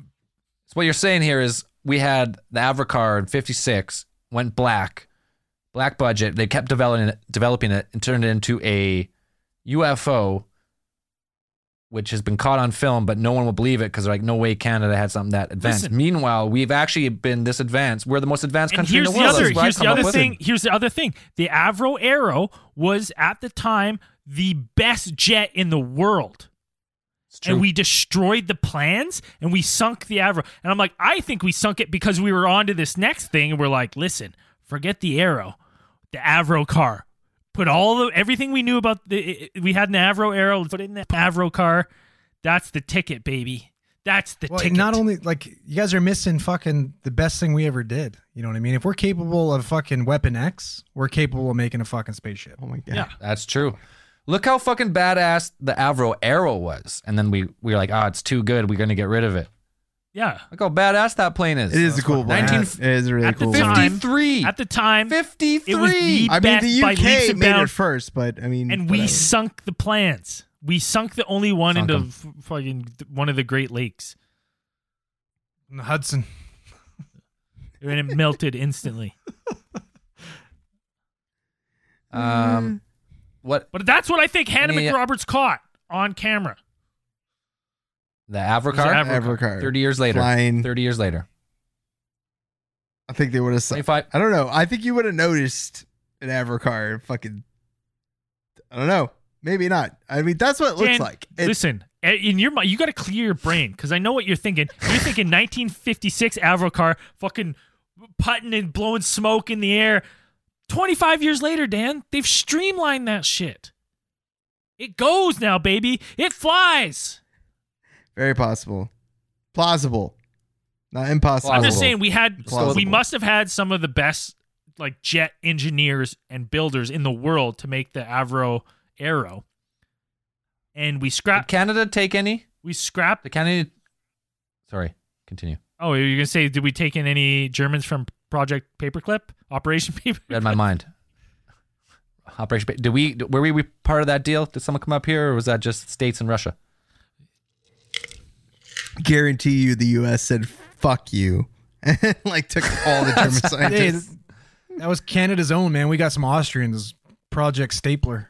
So what you're saying here is we had the Avrocar in fifty-six, went black, black budget. They kept developing it, developing it and turned it into a U F O, which has been caught on film, but no one will believe it because they're like, no way Canada had something that advanced. Listen. Meanwhile, we've actually been this advanced. We're the most advanced And country here's in the the world. other That's what I here's the come up other with. thing. Here's the other thing. The Avro Aero was at the time the best jet in the world. It's true. And we destroyed the plans and we sunk the Avro. And I'm like, I think we sunk it because we were on to this next thing and we're like, listen, forget the Aero, the Avro car. Put all the everything we knew about the we had an Avro Aero, put it in the Avro car. That's the ticket, baby. That's the Well, ticket. not only like you guys are missing fucking the best thing we ever did. You know what I mean? If we're capable of fucking Weapon X, we're capable of making a fucking spaceship. oh my god. Yeah. That's true. Look how fucking badass the Avro Aero was. And then we, we were like, oh, it's too good. We're going to get rid of it. Yeah. Look how badass that plane is. It is a cool plane. nineteen It is a really At the cool time- plane. fifty-three. At the time, fifty-three. it was the I mean, best the by U leaps K and made it bounds. first, but I mean, And we whatever. sunk the plans. We sunk the only one Sunk into 'em. f- fucking one of the Great Lakes. In the Hudson. And it melted instantly. Um, what But that's what I think Hannah Any- McRoberts caught on camera. the Avro was the car? Avro Avro car. Thirty years later. Flying. Thirty years later. I think they would have. Twenty-five. I don't know. I think you would have noticed an Avro car. Fucking. I don't know. Maybe not. I mean, that's what it looks Dan, like. It- Listen, eh, in your mind, you got to clear your brain because I know what you're thinking. You're thinking nineteen fifty-six Avro car, fucking putting and blowing smoke in the air. twenty-five years later, Dan, they've streamlined that shit. It goes now, baby. It flies. Very possible. Plausible. Not impossible. I'm just Plausible. saying we had Plausible. we must have had some of the best like jet engineers and builders in the world to make the Avro Aero. And we Did scrapped Canada take any? we scrapped The Canada. Sorry. Continue. Oh, you're gonna say did we take in any Germans from Project Paperclip? Operation Paper? Read my mind. Operation. Ba- Did we? Were we, we part of that deal? Did someone come up here, or was that just States and Russia? guarantee you the U S said fuck you and like took all the German Hey, scientists. th- that was Canada's own, man. We got some Austrians. Project Stapler.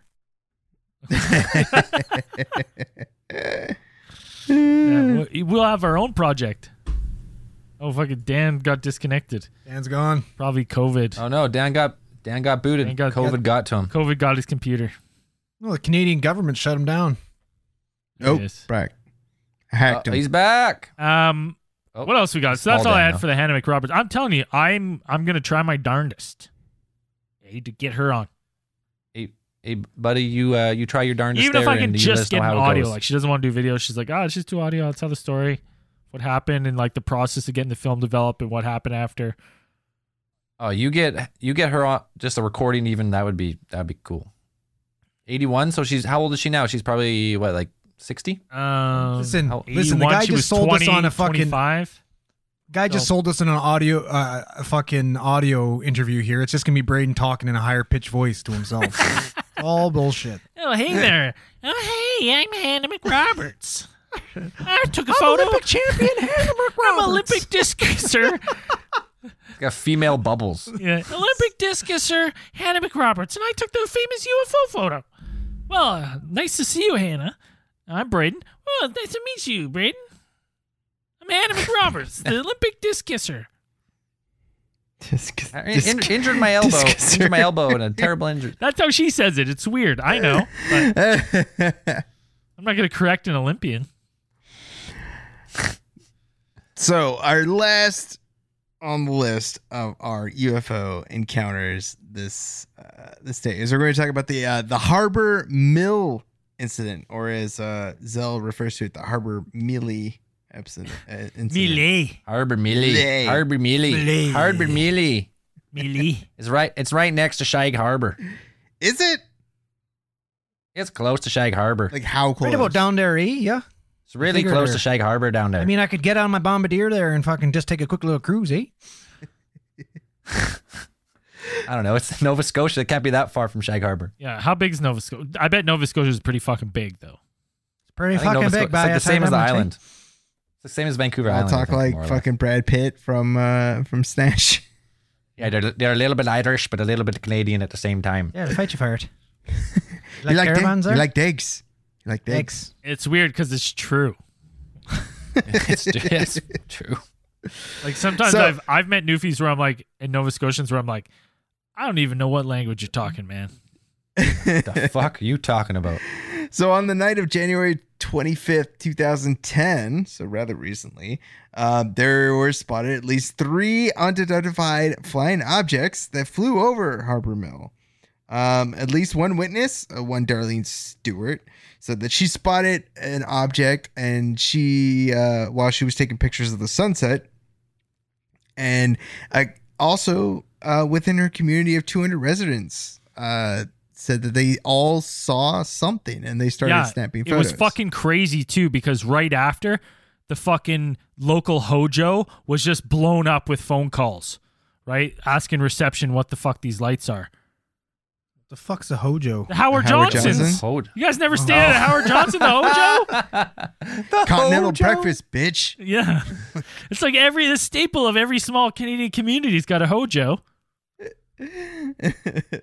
Yeah, we'll, we'll have our own project. Oh, fucking Dan got disconnected. Dan's gone. Probably COVID. Oh no, Dan got Dan got booted. Dan got- COVID got to him. COVID got his computer. Well, the Canadian government shut him down. Nope. Yes. Back. Uh, Hacked him. he's back. Um, Oh, what else we got? So that's fall all I down had for the Hannah McRoberts. I'm telling you, I'm I'm gonna try my darndest. I need to get her on, Hey, hey, buddy, you uh, you try your darndest even if there I can and you let us just know get an how it audio. goes. Like she doesn't want to do video. She's like, oh, it's just do audio. I'll tell the story, what happened, and like the process of getting the film developed and what happened after. Oh, you get you get her on just a recording. Even that would be that'd be cool. eighty-one. So she's how old is she now? She's probably what, like sixty? Um, Listen, how- listen. The eighty-one, guy she just was sold us twenty, on a fucking twenty-five. guy just So- sold us in an audio, uh, a fucking audio interview here. It's just gonna be Braden talking in a higher pitched voice to himself. All bullshit. Oh, hey there. Oh, hey, I'm Hannah McRoberts. I took a photo. Olympic champion Hannah I'm Olympic discuser. It's got female bubbles. Yeah, Olympic discuser Hannah McRoberts, and I took the famous U F O photo. Well, uh, nice to see you, Hannah. I'm Braden. Well, nice to meet you, Braden. I'm Hannah McRoberts, the Olympic discuser. Disc- I disc- in- injured my elbow. discuser. Injured my elbow in a terrible injury. That's how she says it. It's weird. I know. But I'm not going to correct an Olympian. So our last on the list of our U F O encounters this uh, this day is we're going to talk about the uh, the Harbor Mill incident, or as uh, Zell refers to it, the Harbor Millie incident. Uh, incident. Millie. Harbor Mealy. Millie. Harbor Mealy. Millie. Harbor Mealy. Millie. It's right. It's right next to Shag Harbor. Is it It's close to Shag Harbor. like how close? Right about down there, eh? Yeah. It's really figure close there. to Shag Harbor down there. I mean, I could get on my bombardier there and fucking just take a quick little cruise, eh? I don't know. It's Nova Scotia. It can't be that far from Shag Harbor. Yeah, how big is Nova Scotia? I bet Nova Scotia is pretty fucking big, though. It's pretty I think fucking Nova big, Sco- by it's like the same as the much, eh? island. It's the same as Vancouver I'll Island. I talk think, like more or less. fucking Brad Pitt from uh, from Snatch. Yeah, they're, they're a little bit Irish, but a little bit Canadian at the same time. Yeah, the fight you for it. You You like caravans dig- there? you like digs. You like digs. Eggs. It's weird because it's true. it's, it's true. Like sometimes So- I've I've met Newfies where I'm like, and Nova Scotians where I'm like, I don't even know what language you're talking, man. The fuck are you talking about? So on the night of January twenty-fifth, twenty ten, so rather recently, uh, there were spotted at least three unidentified flying objects that flew over Harbor Mill. Um, at least one witness, uh, one Darlene Stewart, said that she spotted an object and she, uh, while she was taking pictures of the sunset, and uh, also uh, within her community of two hundred residents, uh, said that they all saw something and they started yeah, snapping it photos. was fucking crazy too because right after the fucking local Hojo was just blown up with phone calls, right? Asking reception what the fuck these lights are. The fuck's a Hojo? The Howard, Howard Johnson's. Johnson? Hold. You guys never stayed at Howard Johnson, the Hojo? Continental Hojo? breakfast, bitch. Yeah. It's like every the staple of every small Canadian community's got a Hojo. They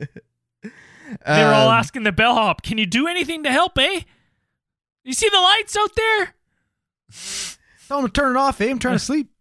were all Um, asking the bellhop, can you do anything to help, eh? You see the lights out there? Tell him to turn it off, eh? I'm trying to sleep.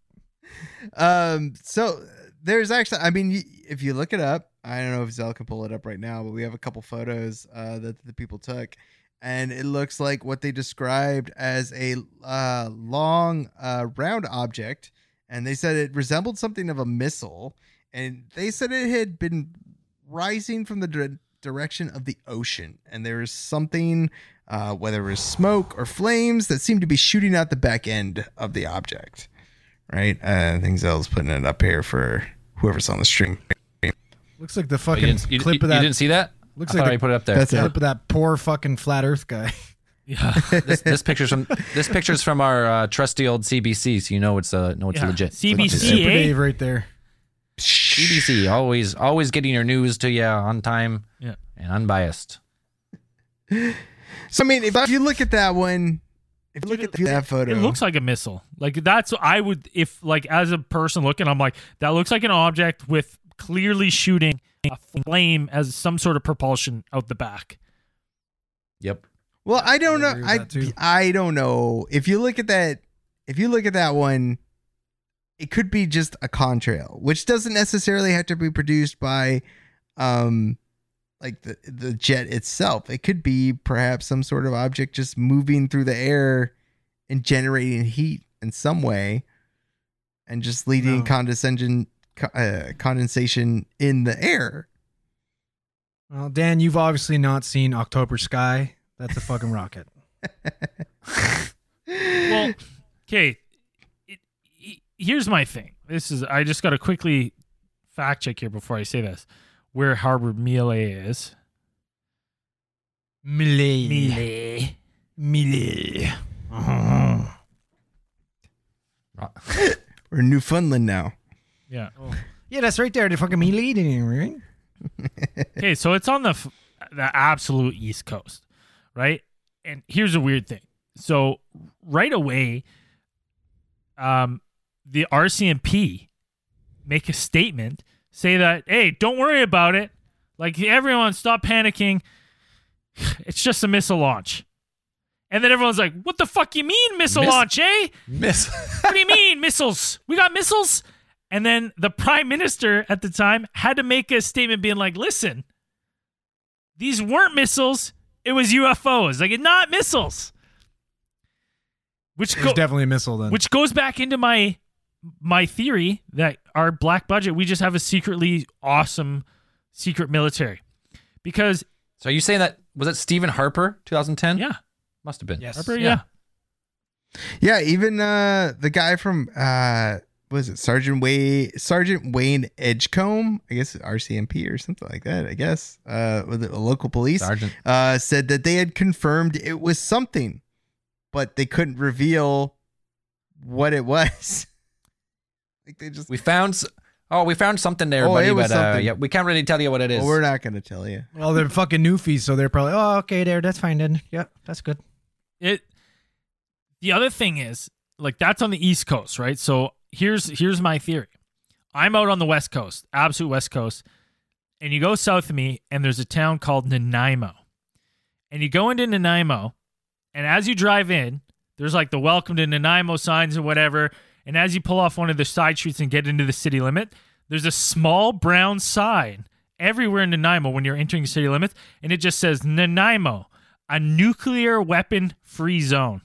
Um, so there's actually, I mean, y- if you look it up, I don't know if Zell can pull it up right now, but we have a couple photos uh, that the people took, and it looks like what they described as a uh, long, uh, round object, and they said it resembled something of a missile, and they said it had been rising from the dire- direction of the ocean, and there was something, uh, whether it was smoke or flames, that seemed to be shooting out the back end of the object. Right? Uh, I think Zell's putting it up here for whoever's on the stream. Looks like the You fucking didn't, you, clip you- of that. you didn't see that? Looks I like thought the- I put it up there. That's it. clip of that poor fucking flat Earth guy. Yeah. this, this picture's from this picture's from our uh, trusty old C B C, so you know it's uh, know it's Yeah. legit. C B C, It's Super eh? Dave right there. C B C, always always getting your news to you on time Yeah. and unbiased. So I mean, if you look at that one, If you look at that photo, It looks like a missile. Like that's what I would if like as a person looking, I'm like that looks like an object with clearly shooting a flame as some sort of propulsion out the back. Yep. Well, I don't I know. agree with I that too. I don't know. If you look at that, if you look at that one, it could be just a contrail, which doesn't necessarily have to be produced by, um, like the the jet itself. It could be perhaps some sort of object just moving through the air and generating heat in some way, and just leading No. condensation uh, condensation in the air. Well, Dan, you've obviously not seen October Sky. That's a fucking rocket. Well, okay. It, it- here's my thing. This is I just got to quickly fact check here before I say this. Where Harbor Mille is. Millie. Mille. Millie. Uh-huh. We're in Newfoundland now. Yeah. Yeah, that's right there. The fucking Millie, right? Okay, so it's on the f- the absolute East Coast, right? And here's a weird thing. So right away, um, the R C M P make a statement, say that, hey, don't worry about it. Like everyone, stop panicking. It's just a missile launch. And then everyone's like, what the fuck you mean missile Miss- launch, eh? Miss. What do you mean missiles? We got missiles? And then the prime minister at the time had to make a statement being like, listen, these weren't missiles. It was U F Os. Like, not missiles. Which, It's go- definitely a missile then. which goes back into my my theory that our black budget, we just have a secretly awesome secret military. Because, So are you saying that was it Stephen Harper, twenty ten? yeah. Must have been. Yes. Harper, yeah. Yeah, even uh, the guy from uh, what is it, Sergeant Wayne Sergeant Wayne Edgecombe? I guess R C M P or something like that. I guess uh, with the local police Sergeant. uh, said that they had confirmed it was something, but they couldn't reveal what it was. Like they just We found. s- Oh, we found something there, Oh, buddy. it was But uh, something. yeah, we can't really tell you what it is. well, we're not going to tell you. Well, they're fucking newfies, so they're probably, oh, okay, there, that's fine then. Yeah, that's good. It the other thing is, like, that's on the East Coast, right? So here's here's my theory. I'm out on the West Coast, absolute West Coast, and you go south of me, and there's a town called Nanaimo. And you go into Nanaimo, and as you drive in, there's like the welcome to Nanaimo signs and whatever. And as you pull off one of the side streets and get into the city limit, there's a small brown sign everywhere in Nanaimo when you're entering city limits, and it just says Nanaimo, a nuclear weapon free zone.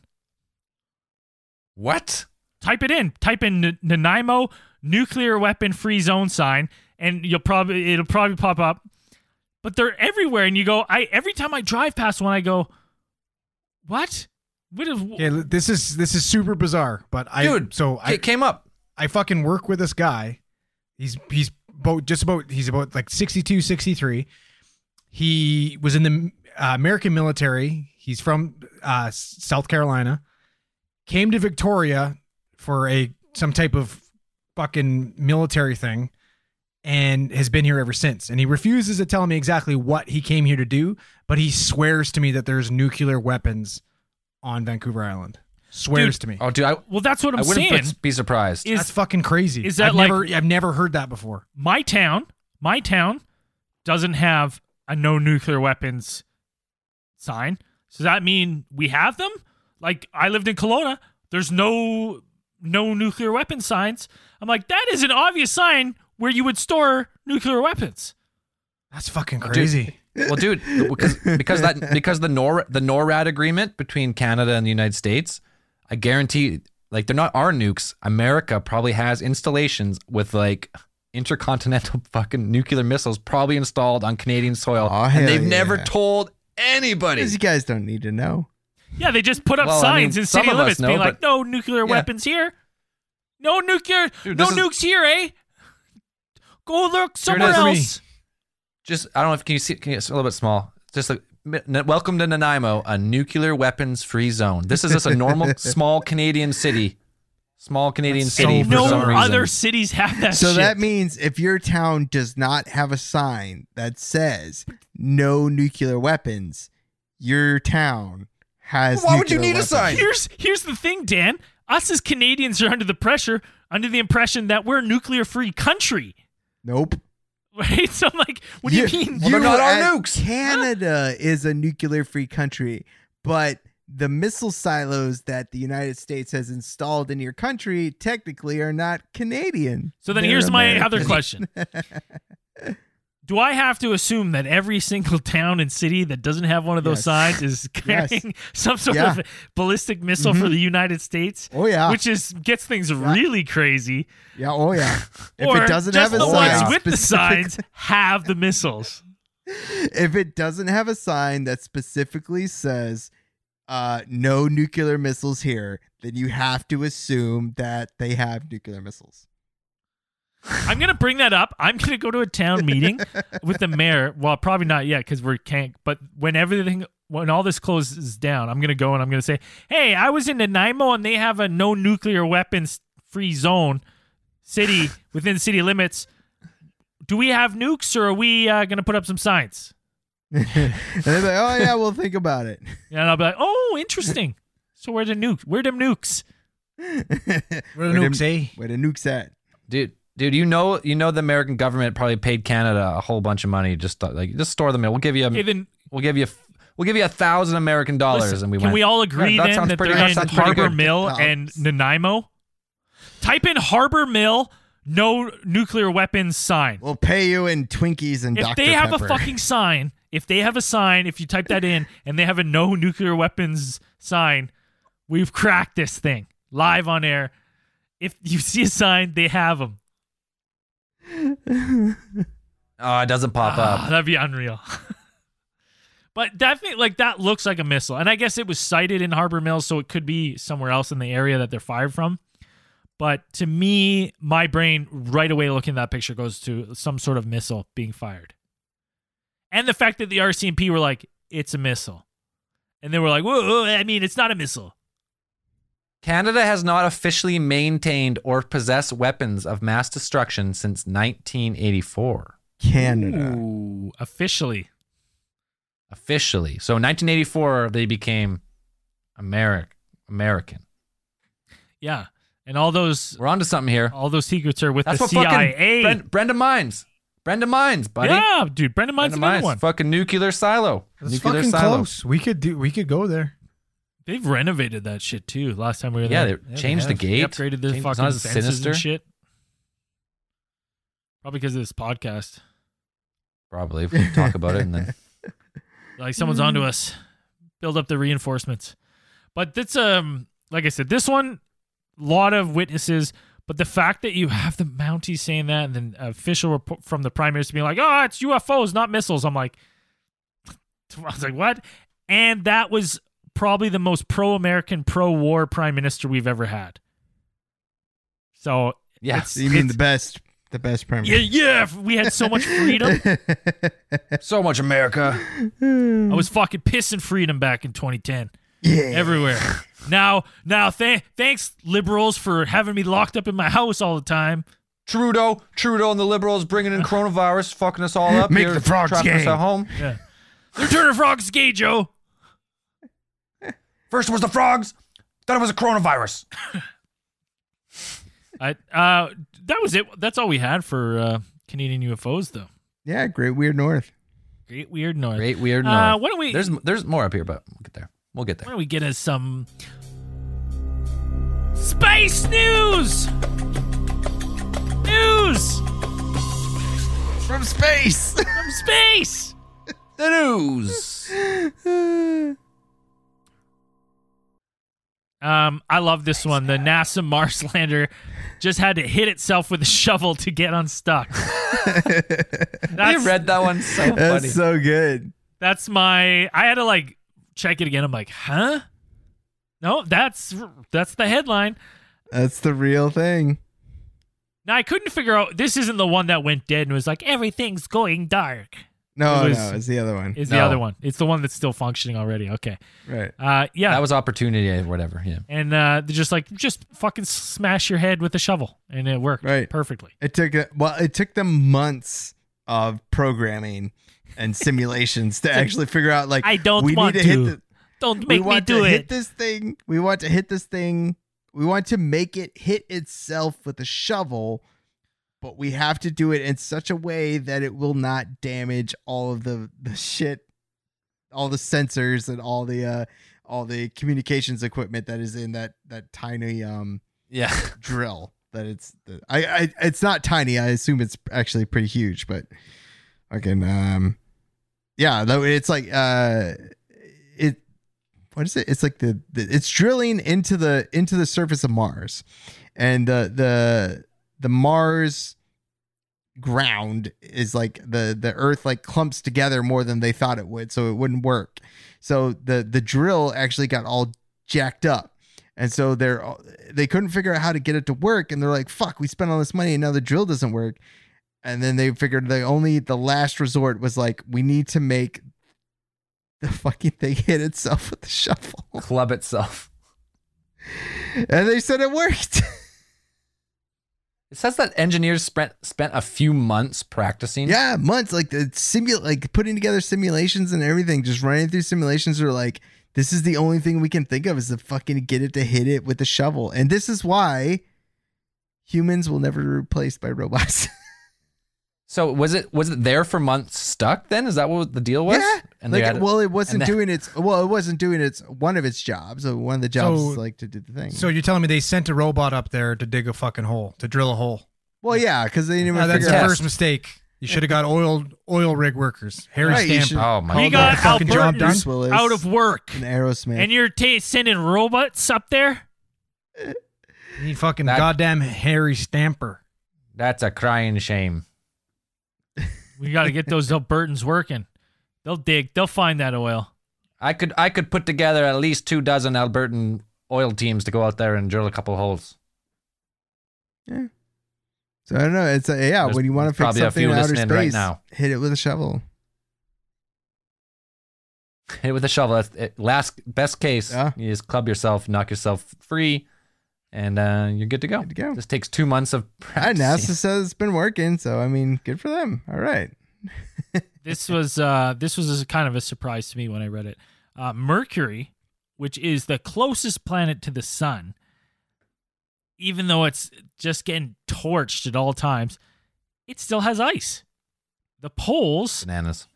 What? Type it in. Type in N- Nanaimo nuclear weapon free zone sign, and you'll probably it'll probably pop up. But they're everywhere, and you go. I every time I drive past one, I go, what? What is? Yeah, l- this is this is super bizarre, but I Dude, so I It came up. I fucking work with this guy. He's he's about just about he's about like sixty-two, sixty-three. He was in the uh, American military. He's from uh, S- South Carolina. Came to Victoria for a some type of fucking military thing, and has been here ever since. And he refuses to tell me exactly what he came here to do, but he swears to me that there's nuclear weapons on Vancouver Island. Swears Dude, to me. Oh, dude, I, Well, that's what I I'm wouldn't saying. be- be surprised. Is That's fucking crazy. is that I've like- never I've never heard that before. my town? My town doesn't have a no nuclear weapons sign. So does that mean we have them? Like I lived in Kelowna. There's no no nuclear weapon signs. I'm like, that is an obvious sign where you would store nuclear weapons. That's fucking dude. crazy. Well, dude, because because that because the Nor the NORAD agreement between Canada and the United States, I guarantee, like they're not our nukes. America probably has installations with like intercontinental fucking nuclear missiles probably installed on Canadian soil, Aw, hell and they've never yeah. told anybody. Because you guys don't need to know. Yeah, they just put up Well, I mean, signs in some city of us limits know, being like, but- no nuclear Yeah. weapons here. No nuclear, Dude, no this is- nukes here, eh? Go look Here it somewhere is. else. Just I don't know if can you see? Can you, it's a little bit small. Just like n- welcome to Nanaimo, a nuclear weapons free zone. This is just a normal small Canadian city, small Canadian That's city so for No some reason. other cities have that So shit. that means if your town does not have a sign that says no nuclear weapons, your town has. Why would you nuclear need a weapons. sign? Here's here's the thing, Dan. Us as Canadians are under the pressure, under the impression that we're a nuclear-free country, Nope. right? So I'm like, what do you, mean? Well, they're not our at- nukes. Canada is a nuclear-free country, but the missile silos that the United States has installed in your country technically are not Canadian. So then They're here's my American. other question. Do I have to assume that every single town and city that doesn't have one of those Yes. signs is Yes. carrying some sort Yeah. of ballistic missile for the United States? Oh yeah, Which is gets things really crazy. yeah, oh yeah. If or it doesn't just have a the sign, ones with the specific- signs have the missiles. if it doesn't have a sign that specifically says uh, "no nuclear missiles here," then you have to assume that they have nuclear missiles. I'm gonna bring that up. I'm gonna go to a town meeting with the mayor. Well, probably not yet because we can't. But when everything, when all this closes down, I'm gonna go and I'm gonna say, "Hey, I was in Nanaimo and they have a no nuclear weapons free zone city within city limits. Do we have nukes or are we uh, gonna put up some signs?" And they're like, "Oh yeah, we'll think about it." And I'll be like, "Oh, interesting. So where the nukes? Where them nukes?" Where the Where nukes, them- eh? Where the nukes at? Dude, dude, you know, you know, the American government probably paid Canada a whole bunch of money just to, like just store them in. We'll give you, a, Okay, then we'll give you, we'll give you a thousand American dollars, listen, and we can went. we all agree Yeah, that then sounds that pretty- they're that in sounds pretty Harbor good. Mill Um, and Nanaimo? Type in Harbor Mill, no nuclear weapons sign. We'll pay you in Twinkies and If Doctor they have Pepper. a fucking sign, if they have a sign, if you type that in and they have a no nuclear weapons sign, we've cracked this thing live on air. If you see a sign, they have them. Oh, it doesn't pop Ah, up. that'd be unreal. But definitely, like that looks like a missile, and I guess it was sighted in Harbor Mills, so it could be somewhere else in the area that they're fired from. But to me, my brain right away looking at that picture goes to some sort of missile being fired, and the fact that the R C M P were like, "It's a missile," and they were like, "Whoa, whoa, I mean, it's not a missile." Canada has not officially maintained or possessed weapons of mass destruction since nineteen eighty-four. Canada. Ooh, officially. Officially. So in nineteen eighty-four, they became Ameri- American. Yeah, and all those We're onto something here. all those secrets are with That's the what C I A. fucking Brenda, Brenda Mines. Brenda Mines, buddy. Yeah, dude, Brendan Mine's Brenda another Mines. one. Fucking nuclear silo. That's nuclear fucking silo. close. We could do. We could go there. They've renovated that shit too. Last time we were Yeah, there, they changed the have. they gate. upgraded the Changed- it's fucking not as fences sinister. and shit. Probably because of this podcast. Probably. If we talk about it and then. Like someone's onto us. Build up the reinforcements. But that's um, like I said, this one, lot of witnesses. But the fact that you have the Mounties saying that, and then official report from the Prime Minister being like, "Oh, it's U F Os, not missiles." I'm like, I was like, what? And that was probably the most pro-American, pro-war Prime Minister we've ever had. So Yeah. it's, So you mean it's- the best, the best Prime yeah, yeah. We had so much freedom. So much America. I was fucking pissing freedom back in twenty ten. Yeah. Everywhere. Now, now, th- thanks liberals for having me locked up in my house all the time. Trudeau, Trudeau and the Liberals bringing in coronavirus, fucking us all up Make here, the frogs trapping us gay. at home. Yeah, they're turning frogs gay, Joe. First was the frogs, then it was a coronavirus. I uh, that was it. That's all we had for uh, Canadian U F Os, though. Yeah, Great Weird North. Great weird noise. Great weird. Uh, North. why don't we? There's there's more up here, but we'll get there. We'll get Why there. don't we get us some space news? News From space. from space. The news. Um, I love this one. The NASA Mars lander just had to hit itself with a shovel to get unstuck. You That's, read that one so funny. That's so good. that's my. I had to like check it again. I'm like, huh? No, that's that's the headline. That's the real thing. Now I couldn't figure out. This isn't the one that went dead and was like everything's going dark. No, It was- no, it's the other one. Is the No. other one? It's the one that's still functioning already. Okay. Right. Uh, yeah. That was opportunity or whatever. Yeah. and uh, they're just like just fucking smash your head with a shovel, and it worked Right. perfectly. It took a, well, it took them months of programming and simulations to actually figure out like I don't we want need to, to. hit the Don't we make me want do to it. hit this thing. We want to hit this thing. We want to make it hit itself with a shovel, but we have to do it in such a way that it will not damage all of the, the shit, all the sensors and all the uh, all the communications equipment that is in that that tiny um Yeah. drill. That it's the, I, I it's not tiny. I assume it's actually pretty huge, but fucking um yeah, though it's like uh it what is it? It's like the, the it's drilling into the into the surface of Mars, and the the the Mars ground is like the the Earth like clumps together more than they thought it would, so it wouldn't work. So the the drill actually got all jacked up. And so they're they couldn't figure out how to get it to work, and they're like, "Fuck, we spent all this money, and now the drill doesn't work." And then they figured the only the last resort was like, we need to make the fucking thing hit itself with the shovel. Club itself. And they said it worked. It says that engineers spent spent a few months practicing. Yeah, months like the simu like putting together simulations and everything, just running through simulations are like, this is the only thing we can think of is to fucking get it to hit it with the shovel. And this is why humans will never be replaced by robots. So was it was it there for months stuck then? Is that what the deal was? Yeah. And they Like, had- well, it wasn't and then- doing its well, it wasn't doing its one of its jobs. So one of the jobs So- is like to do the thing. So you're telling me they sent a robot up there to dig a fucking hole, to drill a hole? well, yeah, because they didn't Uh, even that's figure the out. test. first mistake. You should have got oil oil rig workers. Harry Right, you Stamper. should- Oh my We Called got the fucking job Albertans done. Bruce Willis out of work, and Aerosmith. and you're ta sending robots up there. You need fucking That- goddamn Harry Stamper. That's a crying shame. We got to get those Albertans working. They'll dig. They'll find that oil. I could I could put together at least two dozen Albertan oil teams to go out there and drill a couple holes. yeah. So I don't know. It's a, yeah. There's when you want to fix probably a something few in outer listening space, right now. hit it with a shovel. Hit it with a shovel. That's it. Last best case, Yeah. you just club yourself, knock yourself free, and uh, you're good to go. Good to go. This takes two months of Ah, practicing. NASA says it's been working, so I mean, good for them. All right. This was uh, this was a kind of a surprise to me when I read it. Uh, Mercury, which is the closest planet to the sun, even though it's just getting torched at all times, it still has ice. The poles, Bananas.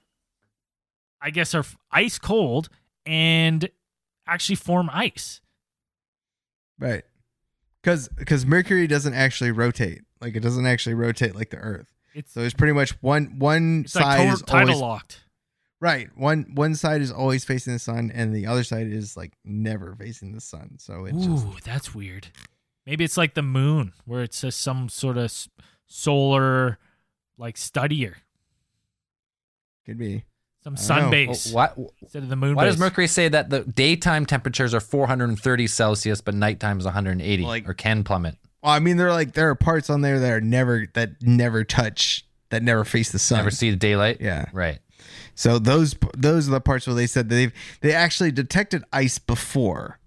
I guess, are ice cold and actually form ice. Right. Because because Mercury doesn't actually rotate. Like it doesn't actually rotate like the Earth. It's So it's pretty much one one it's side like is to- tidal always locked. right. One one side is always facing the sun, and the other side is like never facing the sun. So it's just Ooh, that's weird. Maybe it's like the moon, where it's just some sort of s- solar, like studier, could be. some I don't sun know. base Why, instead of the moon why base. does Mercury say that the daytime temperatures are four hundred thirty Celsius, but nighttime is one hundred eighty, Like- or can plummet? Well, I mean, there are like there are parts on there that are never that never touch that never face the sun. Never see the daylight? Yeah. Right. So those those are the parts where they said that they've they actually detected ice before.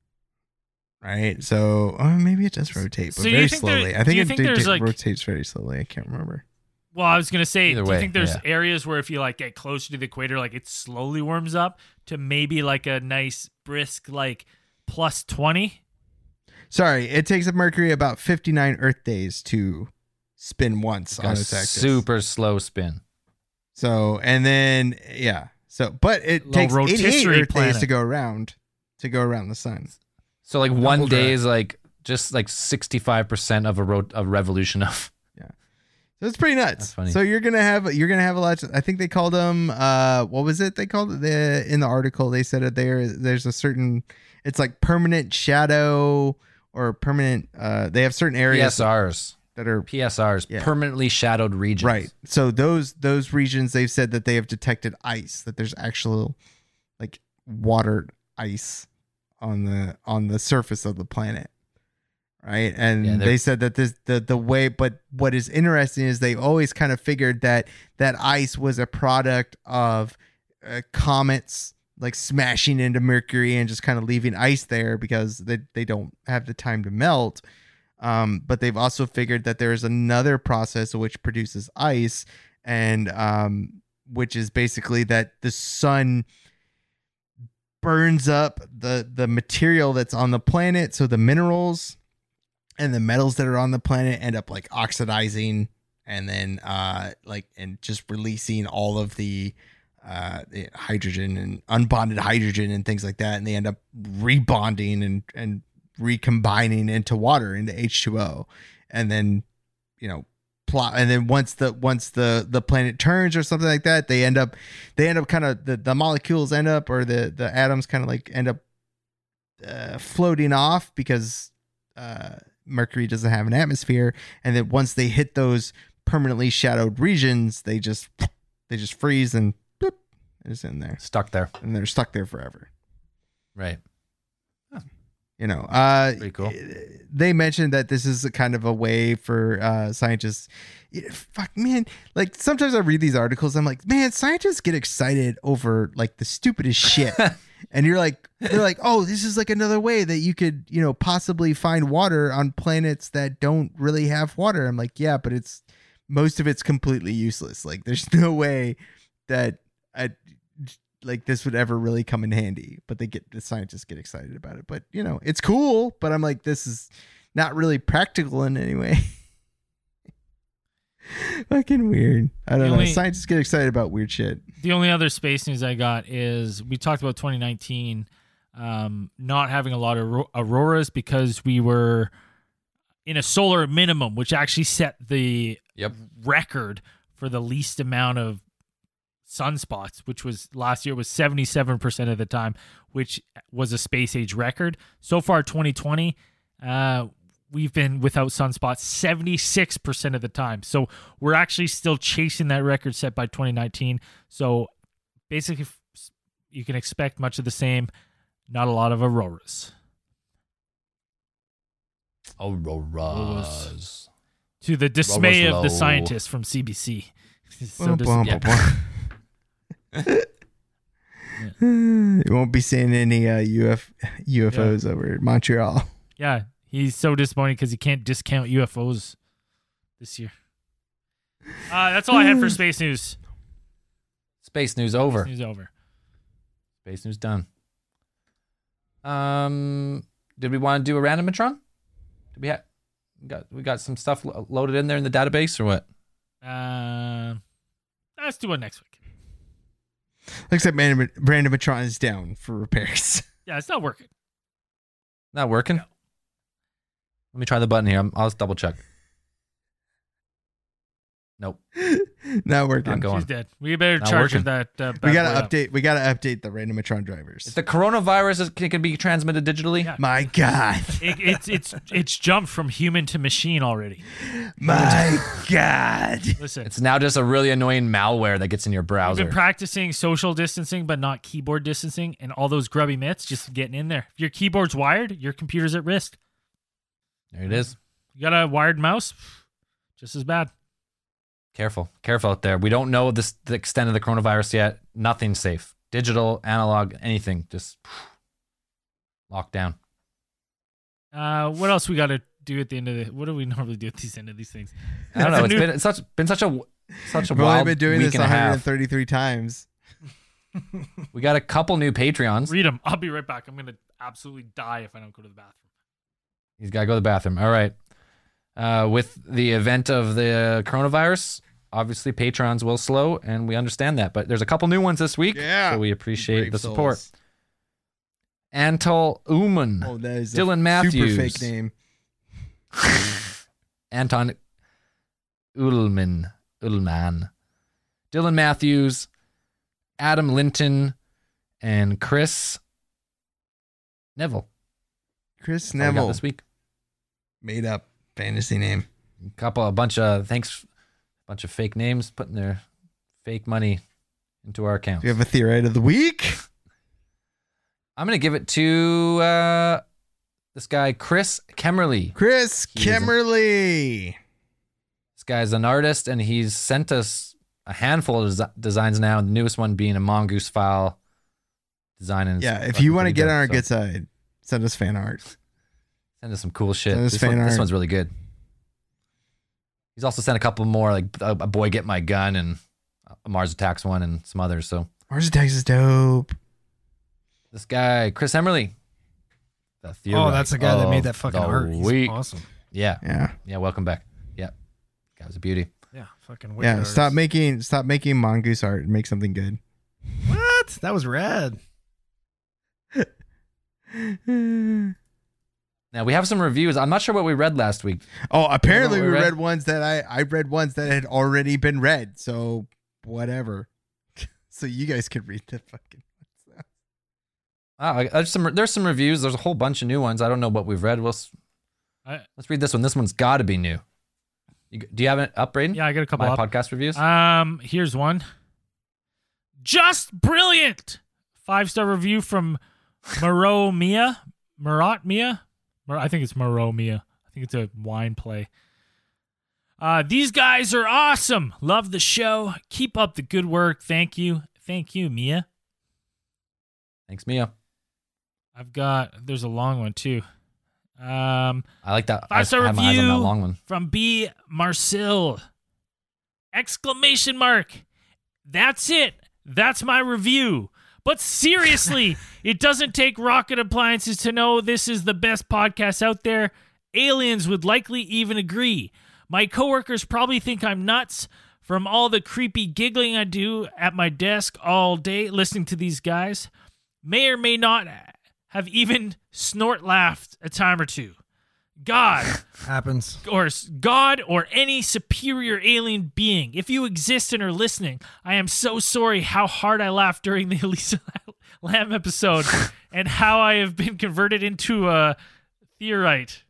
Right. So uh, maybe it does rotate, but So you very think there- slowly. I do think you it think did- there's, did- like- rotates very slowly. I can't remember. Well, I was gonna say, Either do way, you think there's yeah. areas where if you like get closer to the equator, like it slowly warms up to maybe like a nice brisk like plus twenty? Sorry, it takes a Mercury about fifty-nine Earth days to spin once Got on a its axis. super slow spin. So and then yeah. So but it Little takes eighty-eight rotisserie Earth planet. days to go around to go around the sun. So like one Double day drag. is like just like sixty-five percent of a ro- a revolution of. So it's pretty nuts. That's funny. So you're gonna have you're gonna have a lot. To, I think they called them. Uh, what was it? They called it the in the article. They said that there there's a certain. It's like permanent shadow or permanent. Uh, they have certain P areas S Rs. that are P S Rs, Yeah. permanently shadowed regions. right. So those those regions they've said that they have detected ice. That there's actual like water ice on the on the surface of the planet. Right. And Yeah, they're- they said that this the the way but what is interesting is they always kind of figured that that ice was a product of uh, comets like smashing into Mercury and just kind of leaving ice there because they, they don't have the time to melt. Um, but they've also figured that there's another process which produces ice, and um, which is basically that the sun burns up the the material that's on the planet, so the minerals and the metals that are on the planet end up like oxidizing and then uh like and just releasing all of the uh the hydrogen and unbonded hydrogen and things like that, and they end up rebonding and and recombining into water, into H two O, and then you know plot and then once the once the the planet turns or something like that, they end up they end up kind of the, the molecules end up or the the atoms kind of like end up uh, floating off because uh Mercury doesn't have an atmosphere, and then once they hit those permanently shadowed regions, they just they just freeze and bloop, it's in there, Stuck there. and they're stuck there forever. Right. You know, uh, Pretty cool. They mentioned that this is a kind of a way for uh, scientists. Fuck, man. Like sometimes I read these articles, I'm like, man, scientists get excited over like the stupidest shit. And you're like, they're like, oh, this is like another way that you could, you know, possibly find water on planets that don't really have water. I'm like, yeah, but it's most of it's completely useless. Like, there's no way that I, like this would ever really come in handy. But they get the scientists get excited about it. But you know, it's cool. But I'm like, this is not really practical in any way. Fucking weird. I don't The know. only- Scientists get excited about weird shit. The only other space news I got is we talked about twenty nineteen um, not having a lot of ro- auroras because we were in a solar minimum, which actually set the Yep. record for the least amount of sunspots, which was last year was seventy-seven percent of the time, which was a space age record. So far, twenty twenty, uh, we've been without sunspots seventy-six percent of the time. So we're actually still chasing that record set by twenty nineteen. So basically, f- you can expect much of the same. Not a lot of auroras. Auroras. To the dismay Auroras of the low. scientists from C B C. So Bum, dis- bum, yeah. bum, bum. You won't be seeing any uh, U F U F Os over Montreal. Yeah, he's so disappointed because he can't discount U F Os this year. Uh, that's all I had for space news. Space news over. Space news over. Space news done. Um, did we want to do a randomatron? Did we have got we got some stuff lo- loaded in there in the database or what? Uh, let's do it next week. Looks like Brandon Brandon Matron is down for repairs. Yeah, it's not working. Not working. No. Let me try the button here. I'm, I'll just double check. Nope. Not working. Not going. She's dead. We better Not charge her working. that. Uh, We bad gotta boy up. update. We gotta update the Randomatron drivers. If the coronavirus is, can, can be transmitted digitally. Yeah. My God. It, it's it's it's jumped from human to machine already. My God. Listen, It's now just a really annoying malware that gets in your we've browser. been practicing social distancing, but not keyboard distancing, and all those grubby mitts just getting in there. If your keyboard's wired, your computer's at risk. There it is. You got a wired mouse, just as bad. Careful, careful out there. We don't know this, the extent of the coronavirus yet. Nothing's safe. Digital, analog, anything, just locked down. Uh, what else we got to do at the end of the? What do we normally do at the end of these things? I don't That's know. a It's new- been it's such been such a such a We've only wild been doing week this and a half. one hundred thirty-three times. We got a couple new Patreons. Read them. I'll be right back. I'm gonna absolutely die if I don't go to the bathroom. He's got to go to the bathroom. All right. Uh, with the event of the coronavirus, obviously patrons will slow, and we understand that. But there's a couple new ones this week, Yeah. so we appreciate Brave the support. souls. Antol Uman, Oh, that is Dylan a Matthews. super fake name. Anton Ullman, Ullman, Dylan Matthews, Adam Linton, and Chris Neville. Chris That's all we got Neville. this week. Made up fantasy name. Couple, a bunch of thanks, bunch of fake names putting their fake money into our accounts. Do you have a theory of the week? I'm gonna give it to uh, this guy Chris Kemmerly. Chris He is a- Kimmerly. This guy's an artist, and he's sent us a handful of desi- designs now. The newest one being a mongoose file design. And it's Yeah, if fucking you want to pretty get dope, on our so good side, send us fan art. send us some cool shit. Send us This, fan one- this art. one's really good. He's also sent a couple more, like a, a Boy Get My Gun and a Mars Attacks one, and some others. So Mars Attacks is dope. This guy, Chris Emmerly. The Oh, theorist that's the guy that made of that fucking the art. He's week. awesome. Yeah. Yeah. Yeah, welcome back. Yeah. Guy was a beauty. Yeah, fucking wicked Yeah. artist. Stop making stop making mongoose art and make something good. What? That was rad. Now we have some reviews. I'm not sure what we read last week. Oh, apparently You we know what we read? read? ones that I I read ones that had already been read. So whatever. So you guys could read the fucking. Oh, I- there's some there's some reviews. There's a whole bunch of new ones. I don't know what we've read. We'll, s- I, let's read this one. This one's got to be new. You, g- do you have it up, Braden? yeah, I got a couple My up. podcast reviews. Um, here's one. Just brilliant. Five star review from Maro Mia. Marat Mia. Mar- I think it's Maro Mia. I think it's a wine play. Uh, these guys are awesome. Love the show. Keep up the good work. Thank you. Thank you, Mia. Thanks, Mia. I've got. There's a long one too. Um. I like that. Five star I have my eyes on that review long one. from B. Marcel. Exclamation mark. That's it. That's my review. But seriously, it doesn't take rocket appliances to know this is the best podcast out there. Aliens would likely even agree. My coworkers probably think I'm nuts from all the creepy giggling I do at my desk all day listening to these guys. May or may not have even snort laughed a time or two. God, Happens. or God, or any superior alien being, if you exist and are listening, I am so sorry how hard I laughed during the Elisa Lam episode and how I have been converted into a theorite.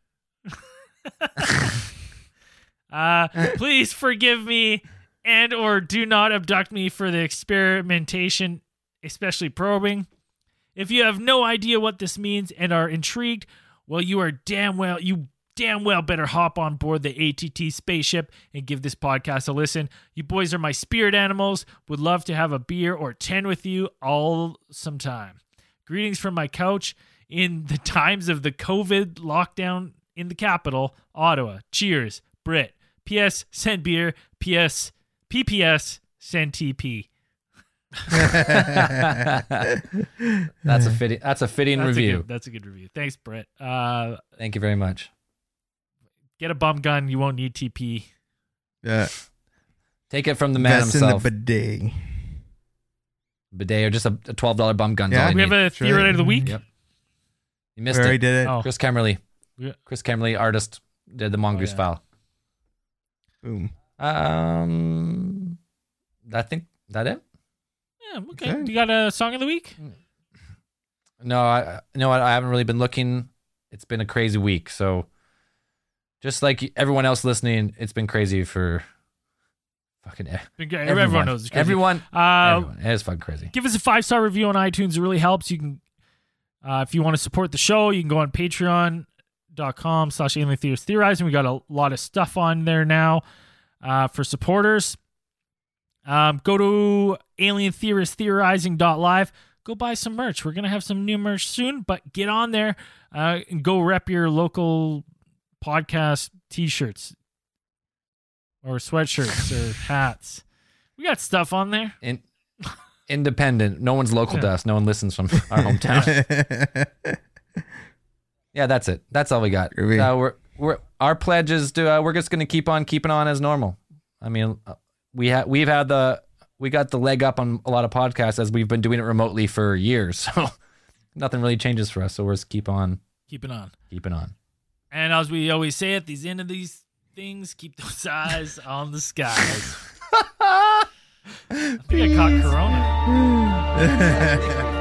uh, please forgive me and or do not abduct me for the experimentation, especially probing. If you have no idea what this means and are intrigued, well, you are damn well, you damn well better hop on board the A T T spaceship and give this podcast a listen. You boys are my spirit animals. Would love to have a beer or ten with you all sometime. Greetings from my couch in the times of the COVID lockdown in the capital, Ottawa. Cheers, Brit. P S. Send beer. P S. P P S. Send T P. That's a fitting. That's a fitting That's review. A good, that's a good review. Thanks, Brett. Uh, Thank you very much. get a bum gun. You won't need T P. Yeah. Take it from the man That's in himself. the bidet. Bidet or just a, a twelve dollar bum gun. Yeah. all you We have need. a Sure. theory of the week. Yep. You We missed already it. did it. Oh. Chris Kemmerly. Yeah. Chris Kemmerly, artist, did the Mongoose yeah. file. Boom. Um, I think that it. Yeah, okay. Okay. You got a song of the week? No, I no, I haven't really been looking. It's been a crazy week, so just like everyone else listening, it's been crazy for fucking e- Everyone, everyone. knows it's crazy. Everyone, Uh, everyone. It is fucking crazy. give us a five star review on iTunes. It really helps. You can, uh, if you want to support the show, you can go on Patreon.com slash Alien Theorists Theorizing. We got a lot of stuff on there now uh, for supporters. Um, go to Alien Theorist Theorizing dot live. Go buy some merch. We're gonna have some new merch soon, but get on there uh, and go rep your local podcast T-shirts or sweatshirts or hats. We got stuff on there. In, independent. No one's local to Yeah. us. No one listens from our hometown. Yeah, that's it. That's all we got. Groovy. Uh, we're we're our pledge is to uh, we're just gonna keep on keeping on as normal. I mean, uh, we have we've had the we got the leg up on a lot of podcasts as we've been doing it remotely for years. So nothing really changes for us. So we're just keep on Keep it on. keeping on. And as we always say at the end of these things, keep those eyes on the skies. I think I caught Corona.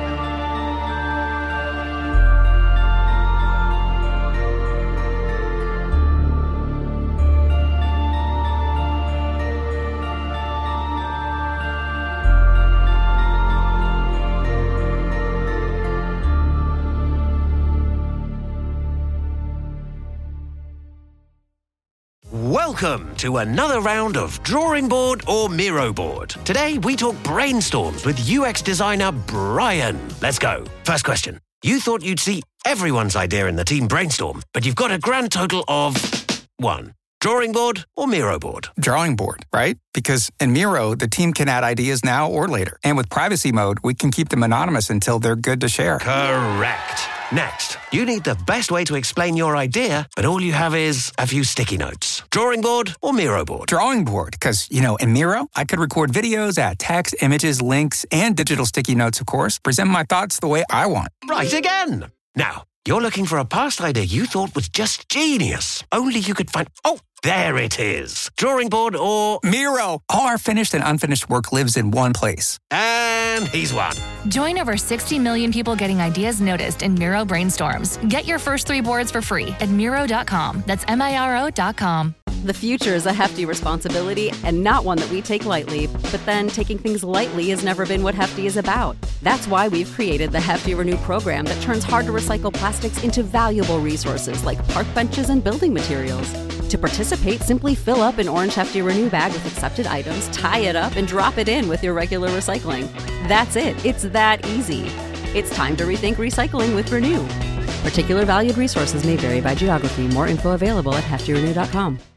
Welcome to another round of Drawing Board or Miro Board. Today we talk brainstorms with U X designer Brian. Let's go. First question. You thought you'd see everyone's idea in the team brainstorm, but you've got a grand total of one. Drawing board or Miro board? Drawing board, right? Because in Miro, the team can add ideas now or later. And with privacy mode, we can keep them anonymous until they're good to share. Correct. Next, you need the best way to explain your idea, but all you have is a few sticky notes. Drawing board or Miro board? Drawing board, because, you know, in Miro, I could record videos, add text, images, links, and digital sticky notes, of course, present my thoughts the way I want. Right again. Now, you're looking for a past idea you thought was just genius. Only you could find... Oh, there it is. Drawing board or... Miro. All our finished and unfinished work lives in one place. And he's won. Join over sixty million people getting ideas noticed in Miro Brainstorms. Get your first three boards for free at Miro dot com. That's M I R O dot com. The future is a hefty responsibility and not one that we take lightly, but then taking things lightly has never been what Hefty is about. That's why we've created the Hefty Renew program that turns hard to recycle plastics into valuable resources like park benches and building materials. To participate, simply fill up an orange Hefty Renew bag with accepted items, tie it up, and drop it in with your regular recycling. That's it. It's that easy. It's time to rethink recycling with Renew. Particular valued resources may vary by geography. More info available at hefty renew dot com.